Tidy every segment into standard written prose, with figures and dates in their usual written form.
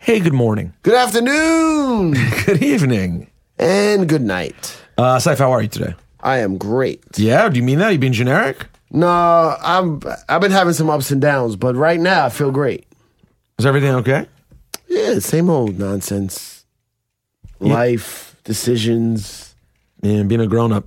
Hey, good morning. Good afternoon. Good evening. And good night. Saif, how are you today? I am great. Yeah, do you mean that? You being generic? No, I've been having some ups and downs, but right now I feel great. Is everything okay? Yeah, same old nonsense. Life, decisions. Yeah, being a grown-up.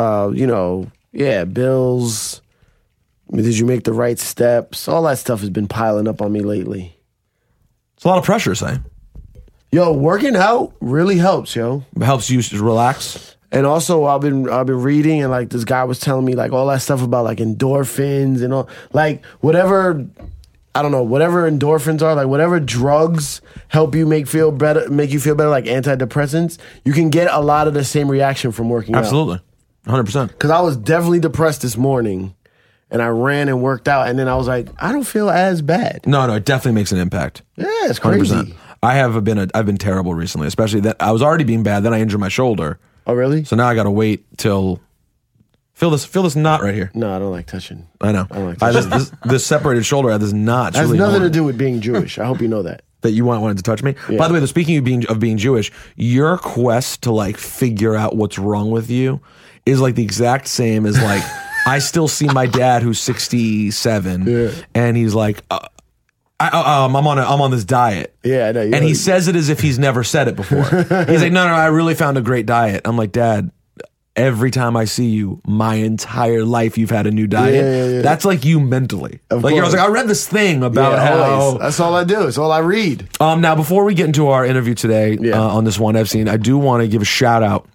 Bills. Did you make the right steps? All that stuff has been piling up on me lately. It's a lot of pressure, Saif. Yo, working out really helps, yo. It helps you to relax. And also, I've been reading, and like this guy was telling me like all that stuff about like endorphins and all, like whatever endorphins are, like whatever drugs help you make you feel better, like antidepressants. You can get a lot of the same reaction from working out. Absolutely, 100%. Because I was definitely depressed this morning, and I ran and worked out, and then I was like, I don't feel as bad. No, it definitely makes an impact. Yeah, it's crazy. 100%. I've been terrible recently, especially that I was already being bad. Then I injured my shoulder. Oh, really? So now I got to wait till feel this knot right here. No, I don't like touching. I know. I don't like touching. This separated shoulder, I have this knot. It has really nothing annoying. to do with being Jewish. I hope you know that. That you wanted to touch me. Yeah. By the way, speaking of being Jewish, your quest to like figure out what's wrong with you is like the exact same as like I still see my dad who's 67, and he's like, I'm on this diet. Yeah, I know. And he says it as if he's never said it before. He's like, no, I really found a great diet. I'm like, Dad, every time I see you, my entire life you've had a new diet. Yeah. That's like you mentally. Of like I was course. like, I read this thing about how. That's all I do. It's all I read. Now, before we get into our interview today on this one I've seen, I do want to give a shout out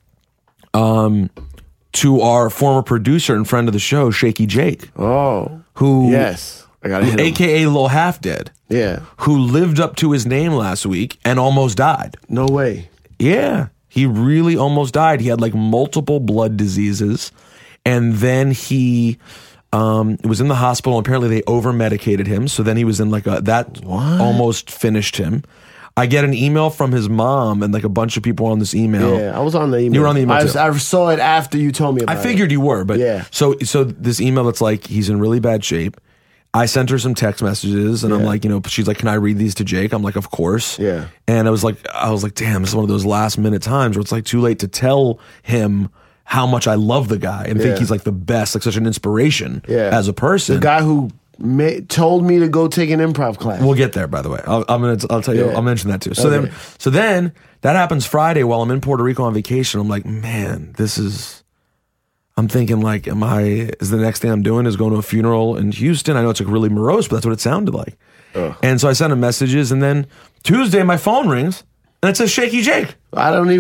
to our former producer and friend of the show, Shaky Jake. Oh, who yes. I got hit him. AKA Lil Half Dead. Yeah. Who lived up to his name last week and almost died. No way. Yeah. He really almost died. He had like multiple blood diseases. And then he was in the hospital. And apparently they over medicated him. So then he was in like almost finished him. I get an email from his mom and like a bunch of people on this email. Yeah, I was on the email. You were on the email too. I saw it after you told me about it. I figured you were, but yeah. So this email that's like, he's in really bad shape. I sent her some text messages and I'm like, she's like, can I read these to Jake? I'm like, of course. Yeah. And I was like, damn, this is one of those last minute times where it's like too late to tell him how much I love the guy and think he's like the best, like such an inspiration as a person. The guy who told me to go take an improv class. We'll get there, by the way. I'll tell you, I'll mention that too. So then that happens Friday while I'm in Puerto Rico on vacation. I'm like, man, I'm thinking like, is the next thing I'm doing is going to a funeral in Houston? I know it's like really morose, but that's what it sounded like. Ugh. And so I sent him messages, and then Tuesday my phone rings and it says Shaky Jake. I didn't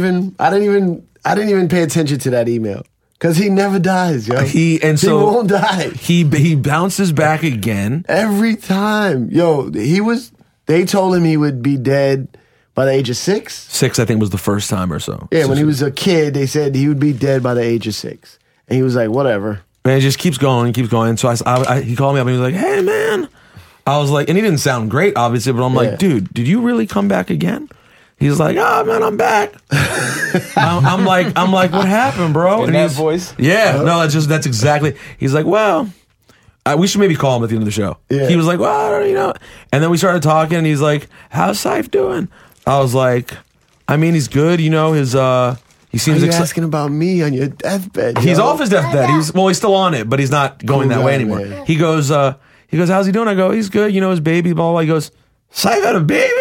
even pay attention to that email because he never dies, yo. He won't die. He bounces back again every time, yo. They told him he would be dead by the age of 6. 6, I think, was the first time or so. Yeah, when he was a kid, they said he would be dead by the age of 6. And he was like, whatever. Man, it just keeps going. He called me up and he was like, hey, man. I was like, and he didn't sound great, obviously, but I'm like, dude, did you really come back again? He's like, man, I'm back. I'm like, what happened, bro? In that voice? Yeah, no, that's exactly. He's like, well, we should maybe call him at the end of the show. Yeah. He was like, well, And then we started talking, and he's like, how's Saif doing? I was like, I mean, he's good, his he seems asking about me on your deathbed. He's off his deathbed. He's still on it, but he's not going that way anymore. Man. He goes, how's he doing? I go, he's good. His baby, blah, blah. He goes, Saif had a baby?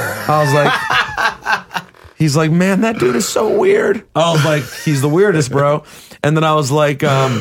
I was like, he's like, man, that dude is so weird. I was like, he's the weirdest, bro. And then I was like,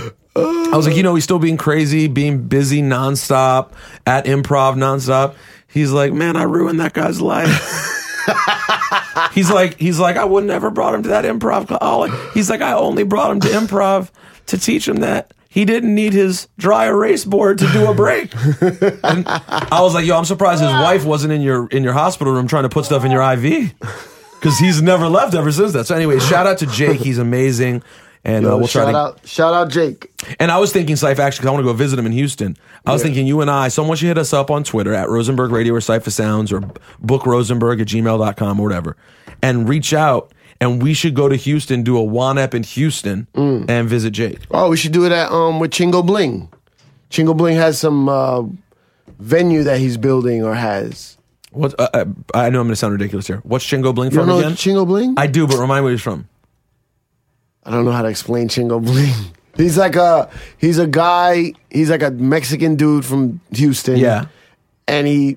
he's still being crazy, being busy nonstop, at improv nonstop. He's like, man, I ruined that guy's life. He's like, I would never brought him to that improv. He's like, I only brought him to improv to teach him that he didn't need his dry erase board to do a break. And I was like, yo, I'm surprised his wife wasn't in your hospital room trying to put stuff in your IV, because he's never left ever since that. So anyway, shout out to Jake. He's amazing. And we'll try shout out Jake. And I was thinking, Saif, actually, because I want to go visit him in Houston. I was thinking you and I, someone should hit us up on Twitter at Rosenberg Radio or Cypher Sounds or bookrosenberg@gmail.com or whatever, and reach out. And we should go to Houston, do a one-up in Houston, and visit Jake. Oh, we should do it at with Chingo Bling. Chingo Bling has some venue that he's building or has. What? I know I'm going to sound ridiculous here. What's Chingo Bling You don't from know again? Chingo Bling? I do, but remind me where he's from. I don't know how to explain Chingo Bling. He's like a Mexican dude from Houston. Yeah. And he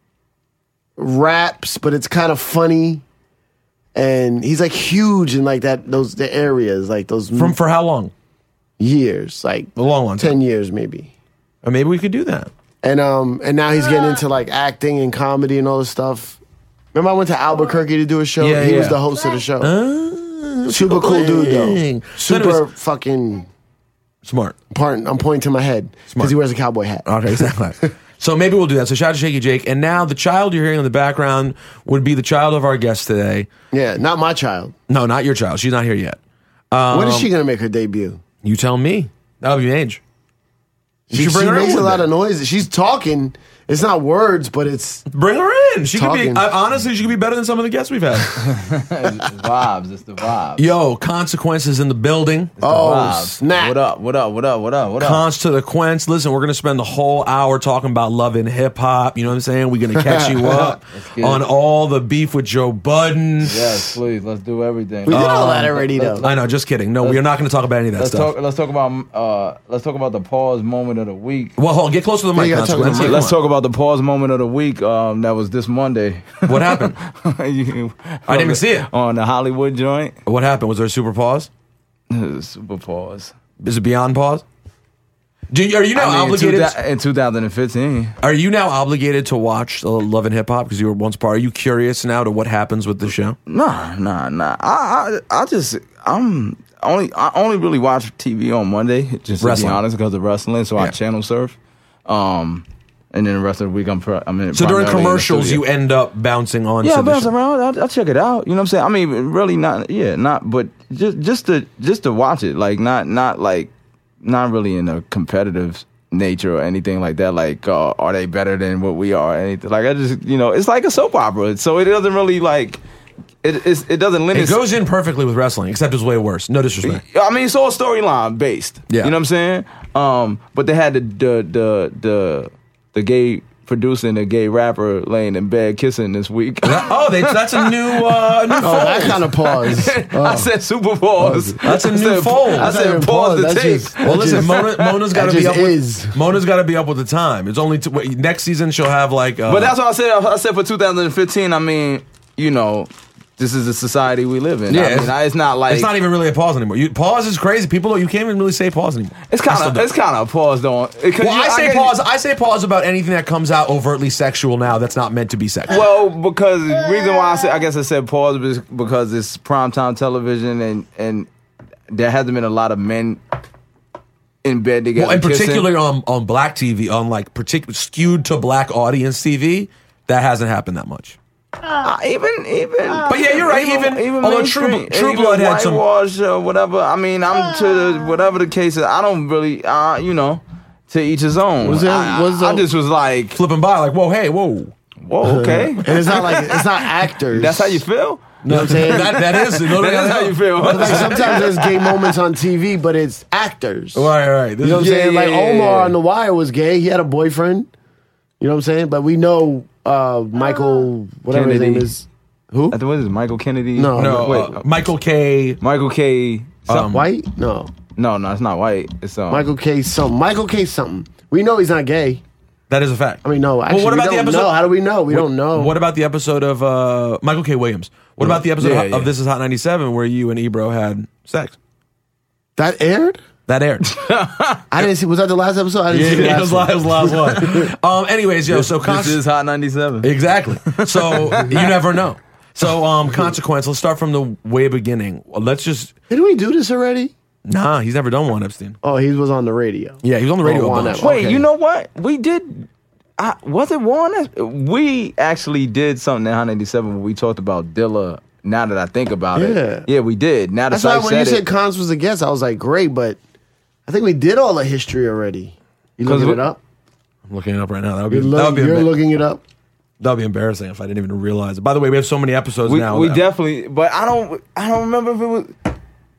raps, but it's kind of funny. And he's like huge in like the areas, like those For how long? years, like A long 10 time. years maybe. Or maybe we could do that. And now he's getting into like acting and comedy and all this stuff. Remember I went to Albuquerque to do a show? Yeah, he was yeah. the host of the show. Super Chingo cool dude Bling. though. So Super anyways, fucking smart. I'm pointing to my head because he wears a cowboy hat. Okay, exactly. So maybe we'll do that. So shout out to Shaky Jake. And now the child you're hearing in the background would be the child of our guest today. Yeah, not my child. No, not your child. She's not here yet. When is she gonna make her debut? You tell me. That'll be Mage. She should bring her in makes a one lot day. of noise. She's talking. It's not words, but it's Bring her in. She could be. Talking. Honestly, she could be better than some of the guests we've had. Vibes. It's the vibes. Yo, Consequences in the building. Vibes. snap. What up? What up? What up? What up? What up? Cons to the Quents. Listen, we're going to spend the whole hour talking about love and hip hop. You know what I'm saying? We're going to catch you up get on it. all the beef with Joe Budden. Yes, please. Let's do everything. We did all that already though. I know, just kidding. No, we are not going to talk about any of that Let's stuff. talk. Let's talk about the pause moment of the week. Well, hold on, get close to the mic, you gotta talk to the Consequence. mic. Yeah, Let's come talk about the pause moment of the week. That was this Monday. on. What happened? I didn't even see it. On the Hollywood joint. What happened? Was there a super pause? Super pause. Is it beyond pause? Are you now obligated? In 2015. Are you now obligated to watch Love and Hip Hop because you were once part? Are you curious now to what happens with the show? Nah. I only really watch TV on Monday, just to Wrestling. be honest, because of wrestling. So Yeah. I channel surf. And then the rest of the week I'm in. So during primarily in the commercials, studio. you end up bouncing on. Yeah, I to the bounce show. around. I check it out. You know what I'm saying? I mean, really not, but just to watch it, like not really in a competitive nature or anything like that. Like, are they better than what we are? Anything like I just, it's like a soap opera. So it doesn't really like it doesn't limit. It goes in perfectly with wrestling, except it's way worse. No disrespect. I mean, it's all storyline based. Yeah. You know what I'm saying? But they had the gay producer and the gay rapper laying in bed kissing this week. That's a new fold. That kind of pause. I said super pause. That's a I new said, fold. I That's not said even pause the pause. tape. Well, listen, Mona's got to that be just up. is. Mona's got to be up with the time. It's only next season she'll have like. But that's what I said. I said for 2015. I mean, this is the society we live in. Yeah, I mean, it's not like it's not even really a pause anymore. Pause is crazy. People, you can't even really say pause anymore. It's kind of a pause though. Well, I say pause about anything that comes out overtly sexual now that's not meant to be sexual. Well, because the reason why I said pause is because it's primetime television and there hasn't been a lot of men in bed together. Well, and kissing. particularly on black TV, on like skewed to black audience TV, that hasn't happened that much. Even. But yeah, you're right. Even although mainstream, True Blood had some. whitewash or whatever. I mean, I'm to whatever the case is. I don't really, to each his own. I just was like, Flipping by, like, whoa, hey, whoa. whoa, okay. And it's not actors. That's how you feel? You know what I'm saying? that is. That's how you feel. Like sometimes there's gay moments on TV, but it's actors. Right. You know what I'm saying? Yeah, Like yeah, Omar yeah. on The Wire was gay. He had a boyfriend. You know what I'm saying? But we know Michael, whatever his Kennedy. name is. Who? I think what is it, Michael Kennedy? No. No, wait. Michael K. Michael K. White? No. No, it's not white. It's Michael K. something. Michael K. something. We know he's not gay. That is a fact. I mean, no. Actually, Well, what about we the don't episode? know. How do we know? We don't know. What about the episode of Michael K. Williams? What about the episode Yeah. of This Is Hot 97 where you and Ebro had sex? That aired? That aired. I didn't see. Was that the last episode? I didn't see the it last was one. the last one. Anyways, yo, so This is Hot 97. exactly. So you never know. So consequence. Let's start from the way beginning. Let's just Didn't we do this already? he's never done one, Epstein. Oh, he was on the radio. Yeah, he was on the radio. Oh, a on bunch. that- Wait, Okay. you know what? We did. Was it Warren? We actually did something in Hot 97 where we talked about Dilla. Now that I think about it, yeah, we did. Now that That's why I when you said said Cons was a guest, I was like, great, but I think we did all the history already. You looking it up? I'm looking it up right now. That would be You're looking it up? that would be embarrassing if I didn't even realize it. By the way, we have so many episodes now. we definitely. But I don't remember if it was.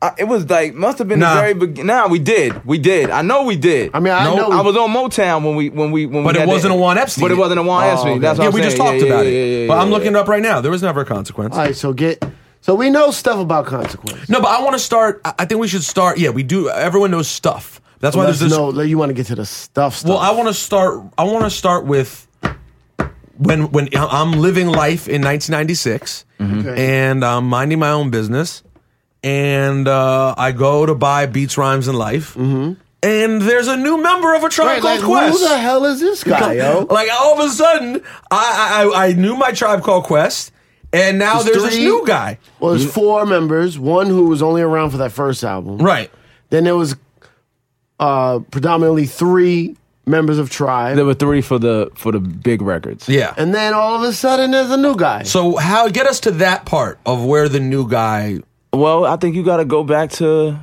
It was like must have been Nah. the very beginning. Nah, we did. I know we did. I mean, I know I was on Motown when we. But it had wasn't that- a Juan Epstein. But it wasn't a Juan Epstein. okay. That's what Yeah, I'm we saying. just talked about it. Yeah, But I'm yeah. looking it up right now. There was never a consequence. All right, so we know stuff about consequence. No, but I want to start. I think we should start. Yeah, we do. Everyone knows stuff. That's why there's this. No, you want to get to the stuff. Well, I want to start with when I'm living life in 1996, and I'm minding my own business, and I go to buy Beats, Rhymes, and Life, and there's a new member of a Tribe Called Quest. Who the hell is this guy, yo? Like all of a sudden, I knew my Tribe Called Quest, and now there's this new guy. Well, there's 4 members. One who was only around for that first album. Right. Then there was predominantly 3 members of Tribe. There were 3 for the big records. Yeah. And then all of a sudden, there's a new guy. So get us to that part of where the new guy. Well, I think you got to go back to.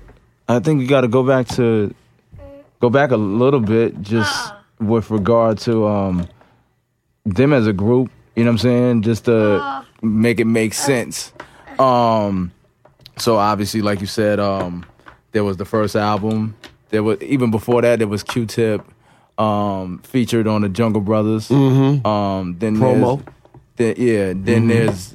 Go back a little bit, just with regard to them as a group. You know what I'm saying? Just to make it make sense. So obviously, like you said, there was the first album. There was even before that. There was Q-Tip featured on the Jungle Brothers. Then Promo. Then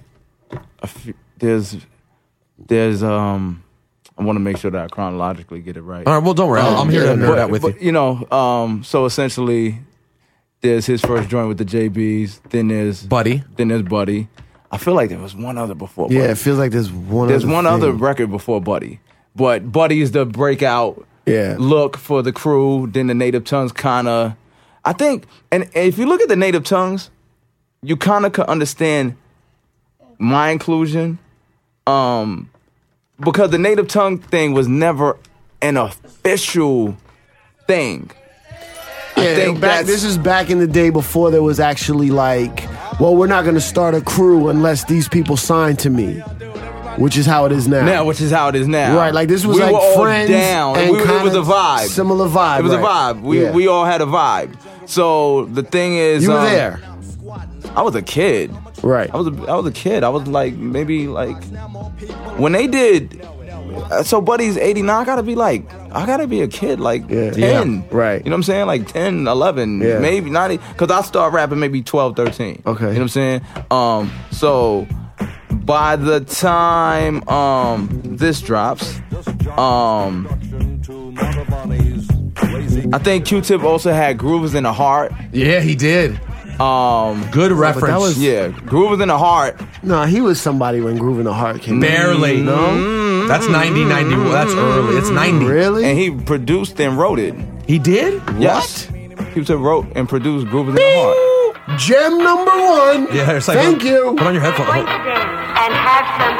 there's I want to make sure that I chronologically get it right. All right. Well, don't worry. I'm here to nerd out with you. You know, so essentially, there's his first joint with the JBs. Then there's Buddy. I feel like there was one other before Buddy. Yeah, it feels like there's one. There's other one thing. other record before Buddy. But Buddy is the breakout look for the crew. Then the Native Tongues kind of, I think, and if you look at the Native Tongues, you kind of could understand my inclusion. Because the Native Tongue thing was never an official thing. Yeah, this is back in the day before there was actually like, well, we're not going to start a crew unless these people sign to me, which is how it is now. Which is how it is now. Right, like this was we like were all friends down. and It was a vibe. Similar vibe. It was right. a vibe. We all had a vibe. So the thing is, You were there, I was a kid. right? I was a kid. I was like maybe like when they did. So Buddy's 89. I gotta be a kid like 10. Yeah, right. You know what I'm saying? Like 10, 11, Yeah. maybe not. Because I started rapping maybe 12, 13. Okay. You know what I'm saying? So by the time this drops, I think Q-Tip also had Grooves in the Heart. Yeah, he did. Good reference. that was- Yeah, Grooves in the Heart. No, he was somebody when Groove in the Heart came. Barely. No, That's 90, 90. That's early. It's 90. really? And he produced and wrote it. He did? Yes. Q-Tip wrote and produced Grooves in the Heart. Gem number 1. Yeah, it's like, Thank you. Put on your headphones. Going to dance and have some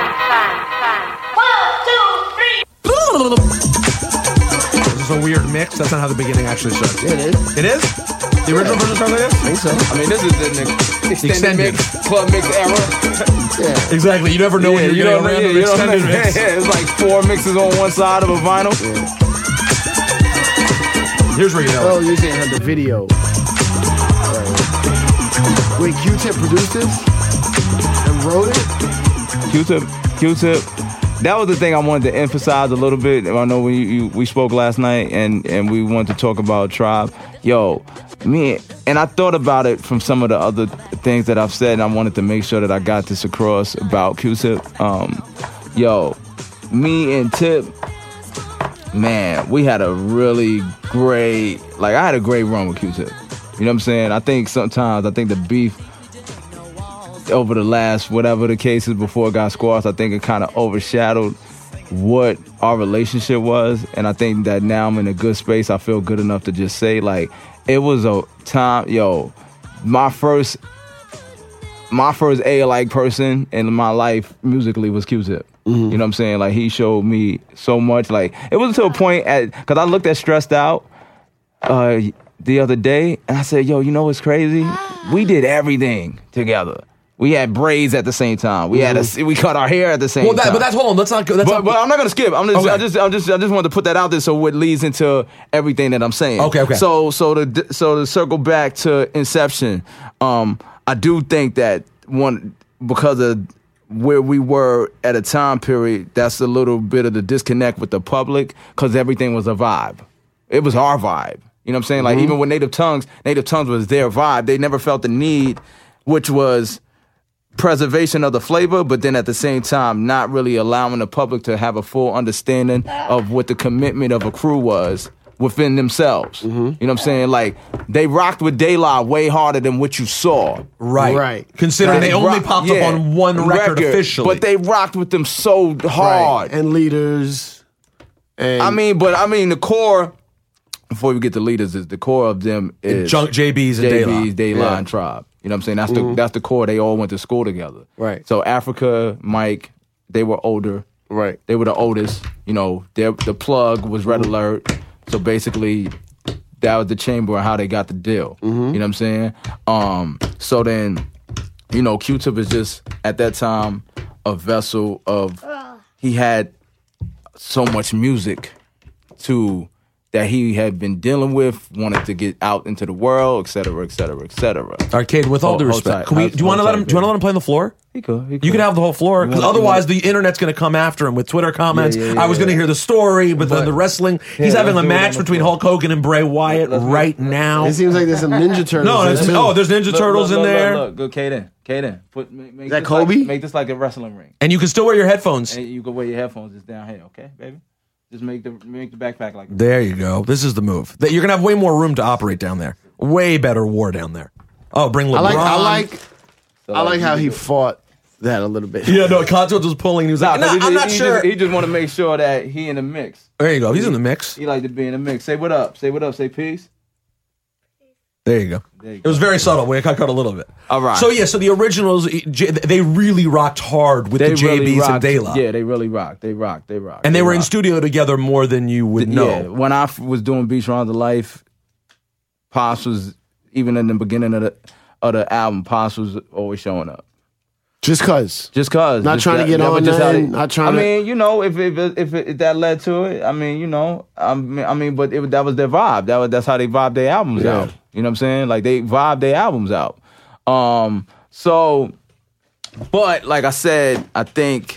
fun. 1, 2, 3. This is a weird mix. That's not how the beginning actually starts. It is. It is? The original version starts like this? I think so. I mean, this is the extended Extended. mix, club mix era. Yeah. Exactly. You never know when you're you getting know, a random you know what I'm extended saying? mix. Yeah, it's like 4 mixes on one side of a vinyl. Here's where you know. Oh, you didn't have the video. Right. Wait, Q-Tip produced this and wrote it? Q-Tip. That was the thing I wanted to emphasize a little bit. I know we spoke last night and we wanted to talk about Tribe. Yo, and I thought about it from some of the other things that I've said, and I wanted to make sure that I got this across about Q-Tip. Yo, me and Tip, man, we had a really great, I had a great run with Q-Tip. You know what I'm saying? I think the beef over the last, whatever the case is before it got squashed, I think it kind of overshadowed what our relationship was. And I think that now I'm in a good space. I feel good enough to just say, it was a time, my first A-alike person in my life musically was Q-Tip. You know what I'm saying? He showed me so much. It was to a point because I looked at Stressed Out the other day, and I said, yo, you know what's crazy? We did everything together. We had braids at the same time. We we cut our hair at the same time. But that's hold on. Let's not go. But I'm not gonna skip. I just wanted to put that out there so it leads into everything that I'm saying. Okay. So to circle back to Inception, I do think that because of where we were at a time period, that's a little bit of the disconnect with the public because everything was a vibe. It was our vibe. You know what I'm saying? Like even with Native Tongues was their vibe. They never felt the need, which was preservation of the flavor, but then at the same time, not really allowing the public to have a full understanding of what the commitment of a crew was within themselves. You know what I'm saying? Like, they rocked with De La way harder than what you saw. Right. Considering they only popped up on one record officially. But they rocked with them so hard. Right. And Leaders. And I mean, the core, before we get to Leaders, is the core of them is JB's and De La. De La and Tribe. You know what I'm saying? That's the core. They all went to school together. Right. So Africa, Mike, they were older. Right. They were the oldest. You know, the plug was Red Alert. So basically, that was the chamber and how they got the deal. You know what I'm saying? So then, you know, Q-Tip is just, at that time, a vessel of, he had so much music that he had been dealing with, wanted to get out into the world, et cetera, et cetera, et cetera. Arcade, with all due respect, do you want to let him play on the floor? He could. You could have the whole floor, because otherwise the internet's going to come after him with Twitter comments. I was going to hear the story, but then the wrestling. He's having a match between Hulk Hogan and Bray Wyatt right now. It seems like there's some Ninja Turtles. There's Ninja Turtles in there. Look, go Kaden. Is that Kobe? Make this like a wrestling ring. And you can still wear your headphones. And you can wear your headphones just down here, okay, baby? Just make the backpack like that. There you go. This is the move. You're going to have way more room to operate down there. Way better war down there. Oh, bring LeBron. I like how he fought that a little bit. Yeah, no, Contos was pulling. He was like, I'm not sure. He just want to make sure that he in the mix. There you go. He's in the mix. He like to be in the mix. Say what up. Say what up. Say peace. There you go. It was very subtle. We cut a little bit. All right. So the originals, they really rocked hard with the JBs and De La. Yeah, they really rocked. They rocked. And they were in studio together more than you would know. Yeah, when I was doing Beach Rounds of Life, Pops was, even in the beginning of the album, Pops was always showing up. Just cause. Not trying to get on nothing. mean, you know, if that led to it, I mean, you know, but that was their vibe. That's how they vibe their albums out. You know what I'm saying? Like, they vibe their albums out. So, but like I said, I think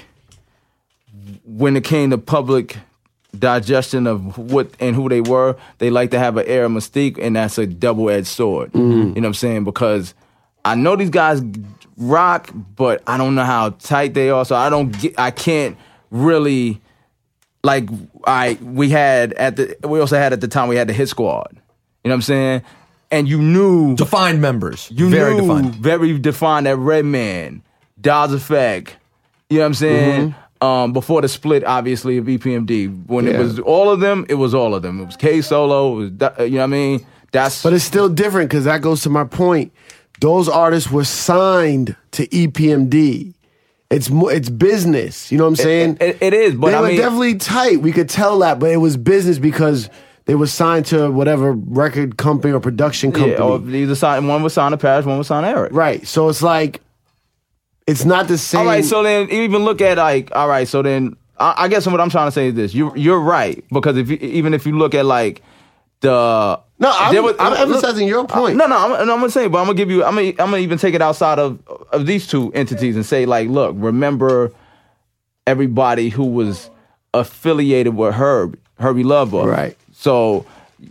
when it came to public digestion of what and who they were, they like to have an air of mystique, and that's a double-edged sword. You know what I'm saying? Because I know these guys rock, but I don't know how tight they are, so I can't really, like, we also had at the time, we had the Hit Squad. You know what I'm saying? And you knew defined members. Very defined that Redman, Dawes Effect. You know what I'm saying? Before the split, obviously, of EPMD, when it was all of them, it was all of them. It was K Solo. It was, you know what I mean? But it's still different, because that goes to my point. Those artists were signed to EPMD. It's business. You know what I'm saying? It is, but they were definitely tight. We could tell that, but it was business because they were signed to whatever record company or production company. Yeah, or one was signed to Parrish, one was signed to Eric. Right. So it's like, it's not the same. All right, so then even look at so then I guess what I'm trying to say is this. You're right, because even if you look at like the... No, I'm emphasizing your point. I'm gonna say, but I'm gonna even take it outside of these two entities and say, like, look, remember everybody who was affiliated with Herbie Love Bug. Right. So,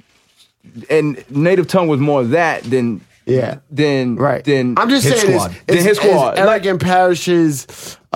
and Native Tongue was more of that than I'm just Hit saying Squad. Hit Squad. Eric and Parrish's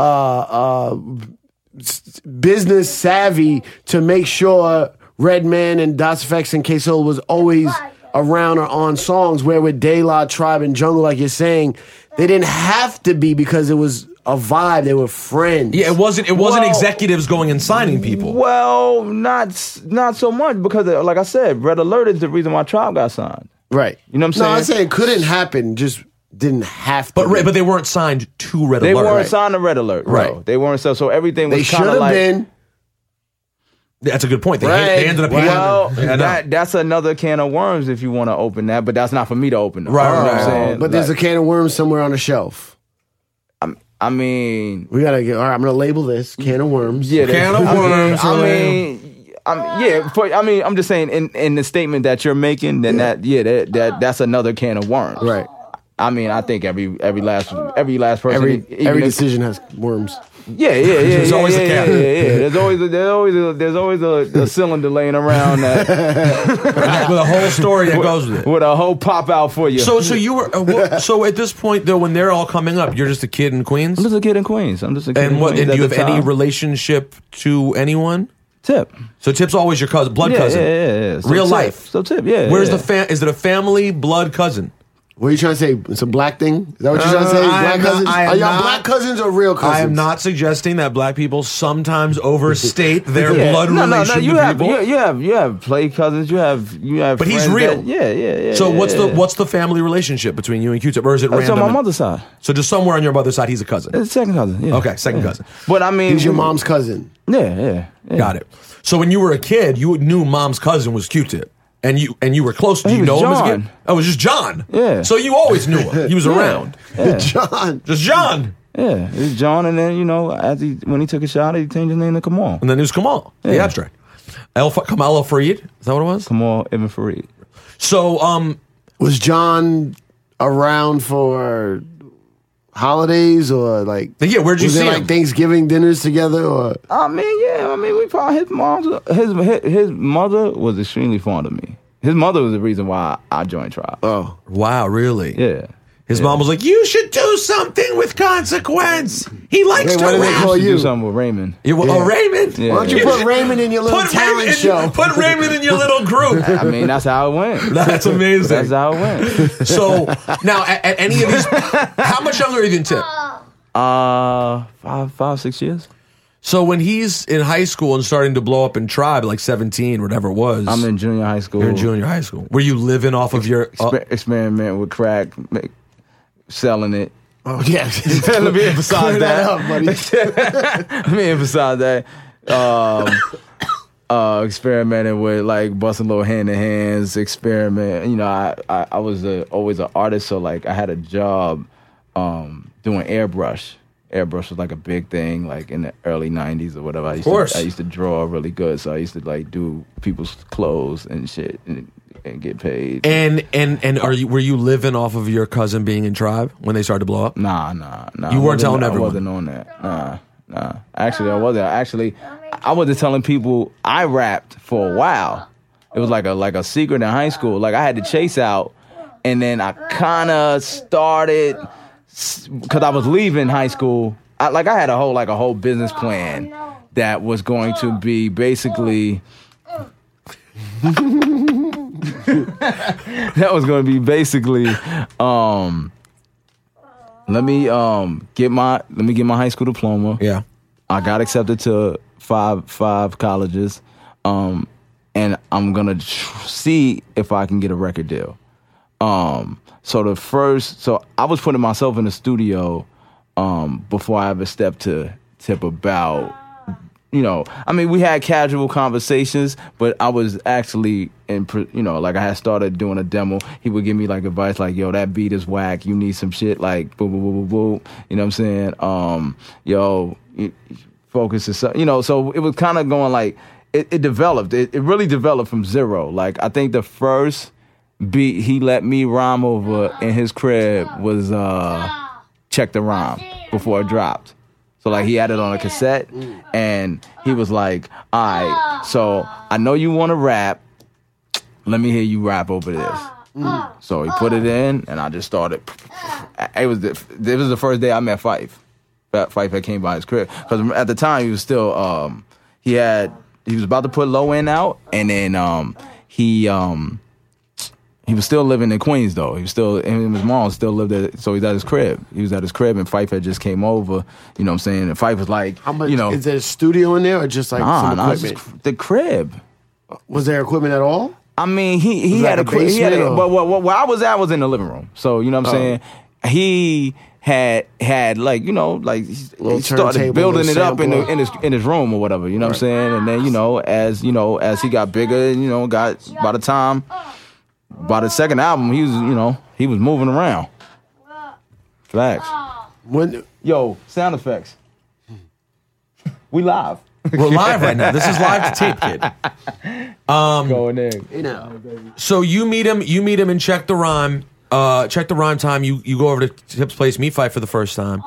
business savvy to make sure Redman and Dawes Effect and K-Soul was always around or on songs, where with De La, Tribe, and Jungle, like you're saying, they didn't have to be, because it was a vibe. They were friends. Yeah, it wasn't executives going and signing people. Well, not so much, because like I said, Red Alert is the reason why Tribe got signed. Right. You know what I'm saying? No, I'm saying it couldn't happen, just didn't have to. But they weren't signed to Red Alert. They weren't signed to Red Alert. Right. Bro. They weren't, so everything was kind of like... They should have been. That's a good point. They ended up... Well, that's another can of worms if you want to open that, but that's not for me to open. Right. You know what I'm saying? But there's a can of worms somewhere on the shelf. I mean... We got to get... All right, I'm going to label this can of worms. Yeah, can of worms. I'm just saying in the statement that you're making, then that's another can of worms. Right. I mean, I think every last person, Every even if- decision has worms. Yeah. There's always a cat. There's always a cylinder laying around that With a whole story that goes with it. with a whole pop out for you. So you were so at this point though, when they're all coming up, you're just a kid in Queens. I'm just a kid in Queens. And And what? do you have any relationship to anyone? Tip? So Tip's always your cousin, blood cousin. Yeah. So Real Tip. life. So Tip, yeah. Where's yeah. the is it a family blood cousin? What are you trying to say? It's a black thing? Is that what you're trying to say? I Black am cousins? not- I am Are y'all not- black cousins or real cousins? I am not suggesting that black people sometimes overstate their Yeah. blood No, relation you to have, people. you have play cousins. You have. But he's friends real. that- yeah. So yeah. what's the family relationship between you and Q-Tip, or is it So random? my mother's side. So just somewhere on your mother's side, he's a cousin. It's second cousin. Yeah. Okay, second cousin. But I mean, He's your mom's cousin. Yeah. Got it. So when you were a kid, you knew mom's cousin was Q-Tip, and you were close. Do He you was know him as a John. kid? Oh, it was just John. Yeah. So you always knew him. He was around. Yeah. John. Just John. Yeah, it was John, and then when he took a shot, he changed his name to Kamal. And then there's Kamal, the Yeah. abstract. Kamal Fareed. Is that what it was? Kamal Ibn Fareed. So Was John around for holidays or like? yeah, where'd you was see it him? like Thanksgiving dinners together or? I mean, we found his mother was extremely fond of me. His mother was the reason why I joined Tribe. Oh, Wow, really? Yeah. His mom was like, "You should do something with consequence. He likes Wait, to what did they rap." call You you? do something with Raymond. Oh, Raymond. Yeah. Why don't you put Raymond in your little talent show? Put Raymond in your little group. I mean, that's how it went. That's amazing. That's how it went. So now, at any of these, how much younger are you than Tip? 5, 6 years. So when he's in high school and starting to blow up in Tribe, like 17, whatever it was. I'm in junior high school. You're in junior high school. Were you living off of your? Experiment with crack, selling it. Oh yeah. Let me emphasize Clear that that. up, buddy. Let me emphasize that. Experimenting with like busting little hand in hands. Experiment. You know, I was always an artist, so like I had a job doing airbrush. Airbrush was like a big thing, like in the early '90s or whatever. I used to draw really good, so I used to like do people's clothes and shit and get paid. And were you living off of your cousin being in Tribe when they started to blow up? Nah. You weren't telling I everyone? wasn't on that. Nah. Actually, I wasn't. I wasn't telling people I rapped for a while. It was like a secret in high school. Like I had to chase out, and then I kind of started because I was leaving high school. I had a whole business plan that was going to be basically. That was going to be basically. Let me get my high school diploma. Yeah. I got accepted to five colleges, and I'm gonna see if I can get a record deal. So I was putting myself in the studio before I ever stepped to Tip about. I mean, we had casual conversations, but I was actually like I had started doing a demo. He would give me like advice, like, "Yo, that beat is whack. You need some shit like boo boo boo boo boo." You know what I'm saying? Focus is so it was kind of going like it developed. It really developed from zero. Like I think the first beat he let me rhyme over in his crib was Check the Rhyme before it dropped. So like he had it on a cassette, and he was like, "All right, so I know you want to rap. Let me hear you rap over this." So he put it in, and I just started. It was the first day I met Phife. Phife had came by his crib because at the time he was still he was about to put Low End out, and then he was still living in Queens though. He was still, and his mom still lived there, so he's at his crib. He was at his crib, and Phife had just came over. You know what I'm saying? And Phife was like, How much? Is there a studio in there or just like some equipment? just the crib. Was there equipment at all? I mean, he Was had that a a crib. He had basement but or- where I was in the living room. So you know what I'm saying? He had like he Little started turntable, building little it up sampler. in his room or whatever. You know what I'm saying? And then as he got bigger, got by the second album, he was moving around. Facts. When Yo, sound effects. We live. We're live right now. This is live to tape, kid. Going in. you know, So you meet him in Check the Rhyme. Check the Rhyme time. You go over to Tip's Place, Meat Fight for the first time.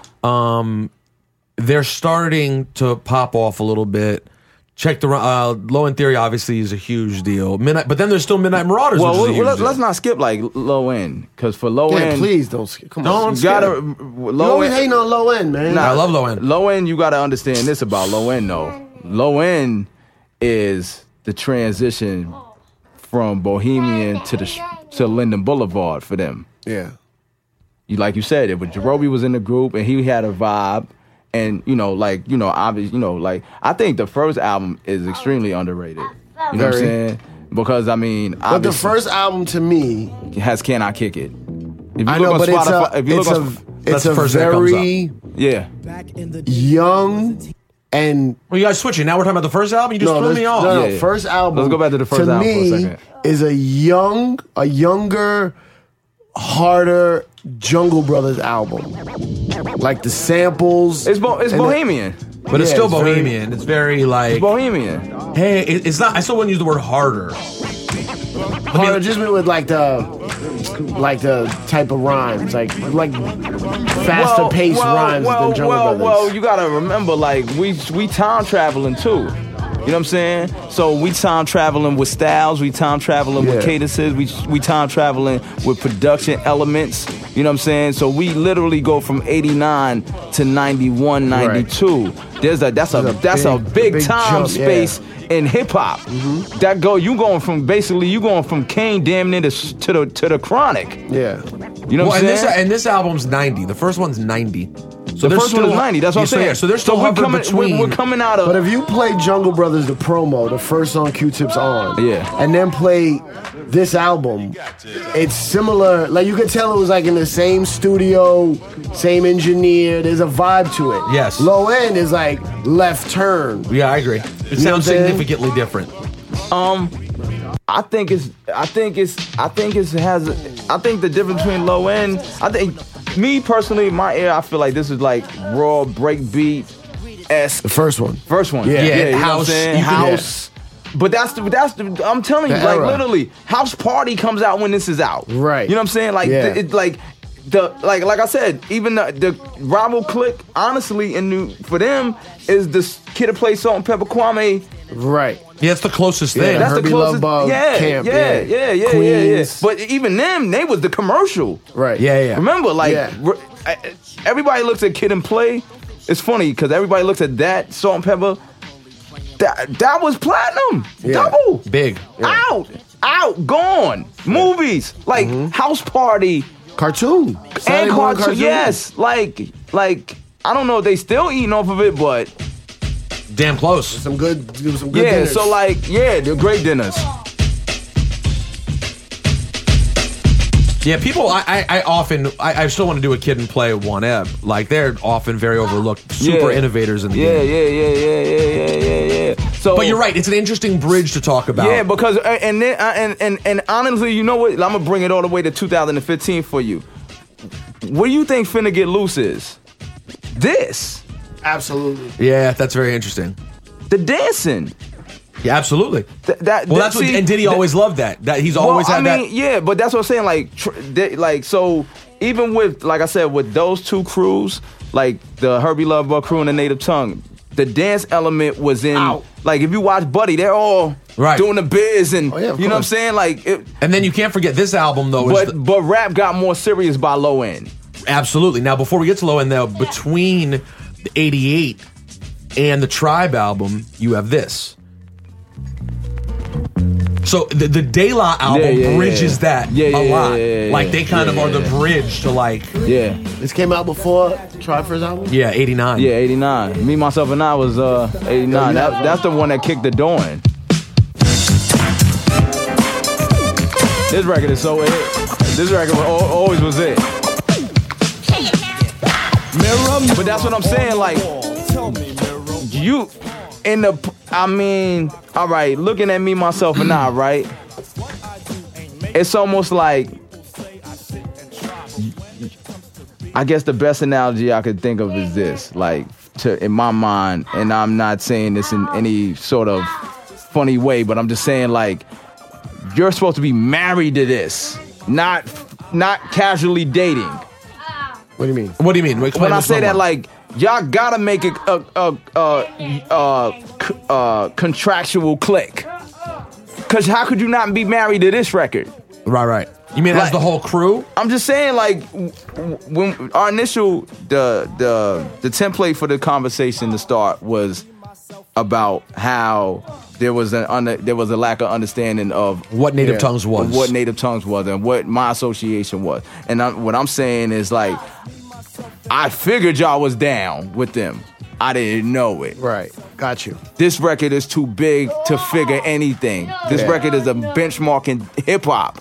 They're starting to pop off a little bit. Check the Low End Theory obviously is a huge deal. Midnight, but then there's still Midnight Marauders. Well, which is a huge deal. let's not skip like Low End, because for Low Yeah, End, please don't skip. Come Don't on. skip. you gotta You Low always End. hating on Low End, man. Nah, I love Low End. Low End, you gotta understand this about Low End though. Low End is the transition from Bohemian to Linden Boulevard for them. Yeah. Like you said, Jarobi was in the group and he had a vibe. And obviously, I think the first album is extremely underrated. You know what I'm Very. saying? Because I mean, But the first album to me, has "Can I Kick It?" If you I look know, on but Spotify, if you it's look a on, That's it's the a first thing that comes very yeah, young and Well, you guys switching. Now we're talking about the first album. You just threw me off. No, Yeah. first album. Let's go back to the first album for a me, second. is a younger, harder Jungle Brothers album. Like the samples. it's and Bohemian. But it's Yeah, still it's very- Bohemian. It's very like, Bohemian. hey, it's not. I still wouldn't use the word harder. Harder just with like the type of rhymes, like faster paced rhymes than Jungle Brothers. Well, you gotta remember, like we time traveling too. You know what I'm saying? So we time traveling with styles, we time traveling with Yeah. cadences, we time traveling with production elements. You know what I'm saying? So we literally go from 89 to 91, 92. That's a big time jump, space in hip hop. You going from Kane damn near to the Chronic. Yeah. You know Well, what I'm saying? and this album's 90. The first one's 90. So The they're first one is still- 90. That's what I'm so, saying. yeah, so they're still hovering between. We're coming out of. But if you play Jungle Brothers, the promo, the first song Q-Tip's on, Yeah. and then play this album, it's similar. Like you could tell it was like in the same studio, same engineer. There's a vibe to it. Yes. Low End is like left turn. Yeah, I agree. It know what I'm sounds saying? significantly different. I think the difference between Low End. I think me personally, my ear, I feel like this is like raw breakbeat esque. The first one. First one, Yeah. you know what I'm House, saying? you can- House. But that's the. I'm telling you, The like era. literally, House Party comes out when this is out. Right. You know what I'm saying? Like Yeah. like I said, even the rival clique, honestly, for them is the Kid to Play Salt and Pepper Kwame. Right. Yeah, it's the closest Yeah, thing. That's Herbie the closest. Love Bug, yeah, Camp, yeah. Queens. But even them, they was the commercial. Right. Yeah. Remember, like Yeah. everybody looks at Kid and Play. It's funny because everybody looks at that Salt and Pepper. That was platinum, Yeah. double, Big. out, gone. Movies like House Party Cartoon. Saturday and morning cartoon. Yes, like I don't know if they still eating off of it, but Damn close. Some good yeah. dinners. So they're great dinners. Yeah, people. I still want to do a Kid and Play one ep. Like they're often very overlooked, super Yeah. innovators in the Yeah. game. So, But you're right. It's an interesting bridge to talk about. Yeah, because and honestly, you know what? I'm gonna bring it all the way to 2015 for you. What do you think Finna Get Loose is? This, Absolutely. Yeah, that's very interesting. the dancing. Yeah, absolutely. That's What, and Diddy always loved that. That he's always had that. Yeah, but that's what I'm saying. Like, so even with, like I said, with those two crews, like the Herbie Love Bug crew and the Native Tongue, the dance element was in. Out. Like, if you watch Buddy, they're all Right. doing the biz, and yeah, of you know what I'm course. saying. Like, And then you can't forget this album though. Is but rap got more serious by Low End. absolutely. Now before we get to Low End though, between the '88 and the Tribe album, you have this. So the De La album bridges that a lot. Like they kind of are the bridge to like Yeah. This came out before Try First album? yeah '89. Yeah, 89. Me, Myself, and I was 89. That's the one that kicked the door in. This record is so it. This record always was it. But that's what I'm saying. Like, you in the. I mean, all right. Looking at Me, Myself, and I, right? It's almost like. I guess the best analogy I could think of is this, like, in my mind, and I'm not saying this in any sort of funny way, but I'm just saying, like, you're supposed to be married to this, not not casually dating. What do you mean? What do you mean? Explain When I this say one that, more. like, y'all gotta make a contractual click. Cause how could you not be married to this record? Right. You mean as Like- the whole crew? I'm just saying, like, when our initial the template for the conversation to start was about how there was a lack of understanding of What native tongues was. of what native tongues was and what my association was. And what I'm saying is, like, I figured y'all was down with them. I didn't know it. Right. Got you. This record is too big to figure anything. This record is a benchmark in hip hop.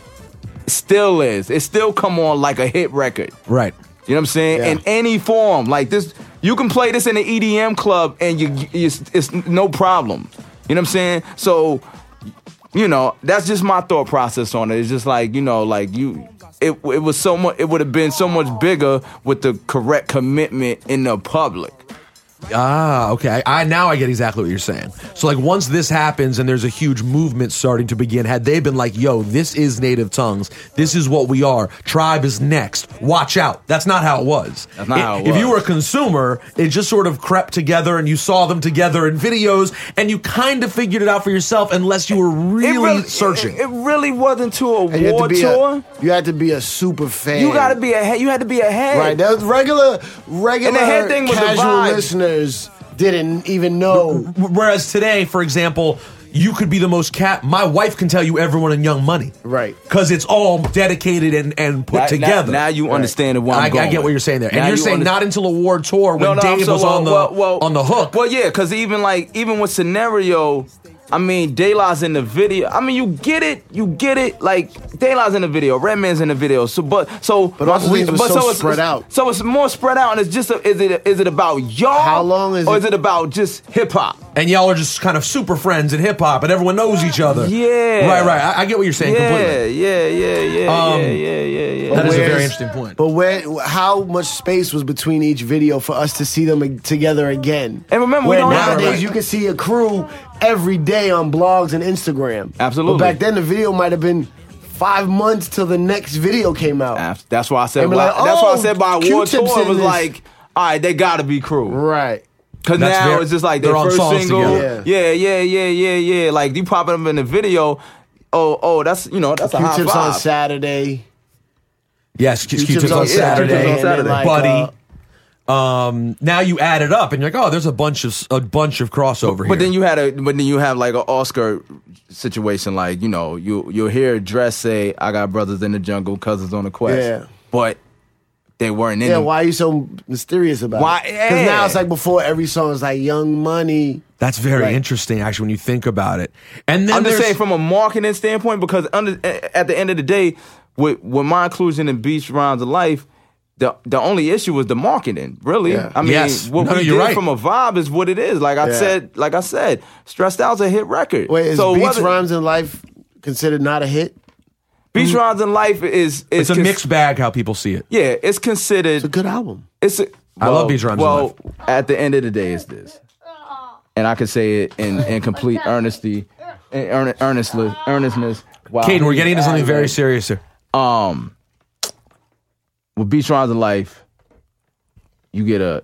Still is. It still come on like a hit record. Right. You know what I'm saying? Yeah. In any form, like this, you can play this in an EDM club and it's no problem. You know what I'm saying? So, you know, that's just my thought process on it. It's just like, you know, like it was so much. It would have been so much bigger with the correct commitment in the public. Ah, okay. Now I get exactly what you're saying. So, like, once this happens and there's a huge movement starting to begin, had they been like, yo, this is native tongues, this is what we are, Tribe is next, watch out. That's not how it was. That's not how it If was. you were a consumer, it just sort of crept together and you saw them together in videos and you kind of figured it out for yourself unless you were really searching. It really wasn't to a And you had war to be tour. you had to be a super fan. You had to be ahead. Right. That was regular And the head thing was the casual vibe. listeners didn't even know. Whereas today, for example, you could be the most my wife can tell you everyone in Young Money. Right. Because it's all dedicated and put together. Now you understand where I'm I going. get what you're saying there. Now And you're saying not until award tour when Dave was on the hook. Well, yeah, because even with Scenario, I mean, De La's in the video. I mean, you get it. Like, De La's in the video, Redman's in the video. But also things were so spread out. So it's more spread out, and it's just is it about y'all? How long is or it? is it about just hip hop? And y'all are just kind of super friends in hip hop, and everyone knows each other. Yeah. Right. I get what you're saying completely. Yeah. That is a very Where's- interesting point. But how much space was between each video for us to see them together again? And remember, we where don't have- nowadays right. you can see a crew every day on blogs and Instagram. Absolutely. But back then the video might have been 5 months till the next video came out. That's why I said. And be like, that's why I oh, said by award Q-Tip's tour it in was this. like, all right, they gotta be crew. Right. Because That's now very- it's just like they're their on first songs single. together. Yeah. Like you popping them in the video. Oh, that's that's a high Q-Tips five. on Saturday. Yes, Q-Tips on on Saturday. Q-Tips on and then, Saturday. Buddy. Now you add it up and you're like, oh, there's a bunch of crossover here. But then you have like an Oscar situation, like you'll hear Dress say, "I got brothers in the jungle, cousins on the quest," Yeah. but they weren't in. Yeah, the- why are you so mysterious about Why- it? Because yeah. now it's like before every song is like Young Money. That's very Right. interesting, actually, when you think about it. And then I'm just there's- saying from a marketing standpoint, because at the end of the day, with my inclusion in Beach Rhymes of Life, the only issue was the marketing. Really, Yeah. I mean, Yes. what No, we you're did right. from a vibe is what it is. Like I said, Stressed Out's a hit record. Wait, is so Beats, whether- Rhymes, and Life considered not a hit? Beach Rhymes in Life is it's a mixed bag how people see it. Yeah, it's considered. It's a good album. I love Beach Rhymes in Well, Life. at the end of the day, it's this, and I can say it in complete earnestness. Wow. Caden, we're getting into something very serious here. With Beach Rhymes of Life, you get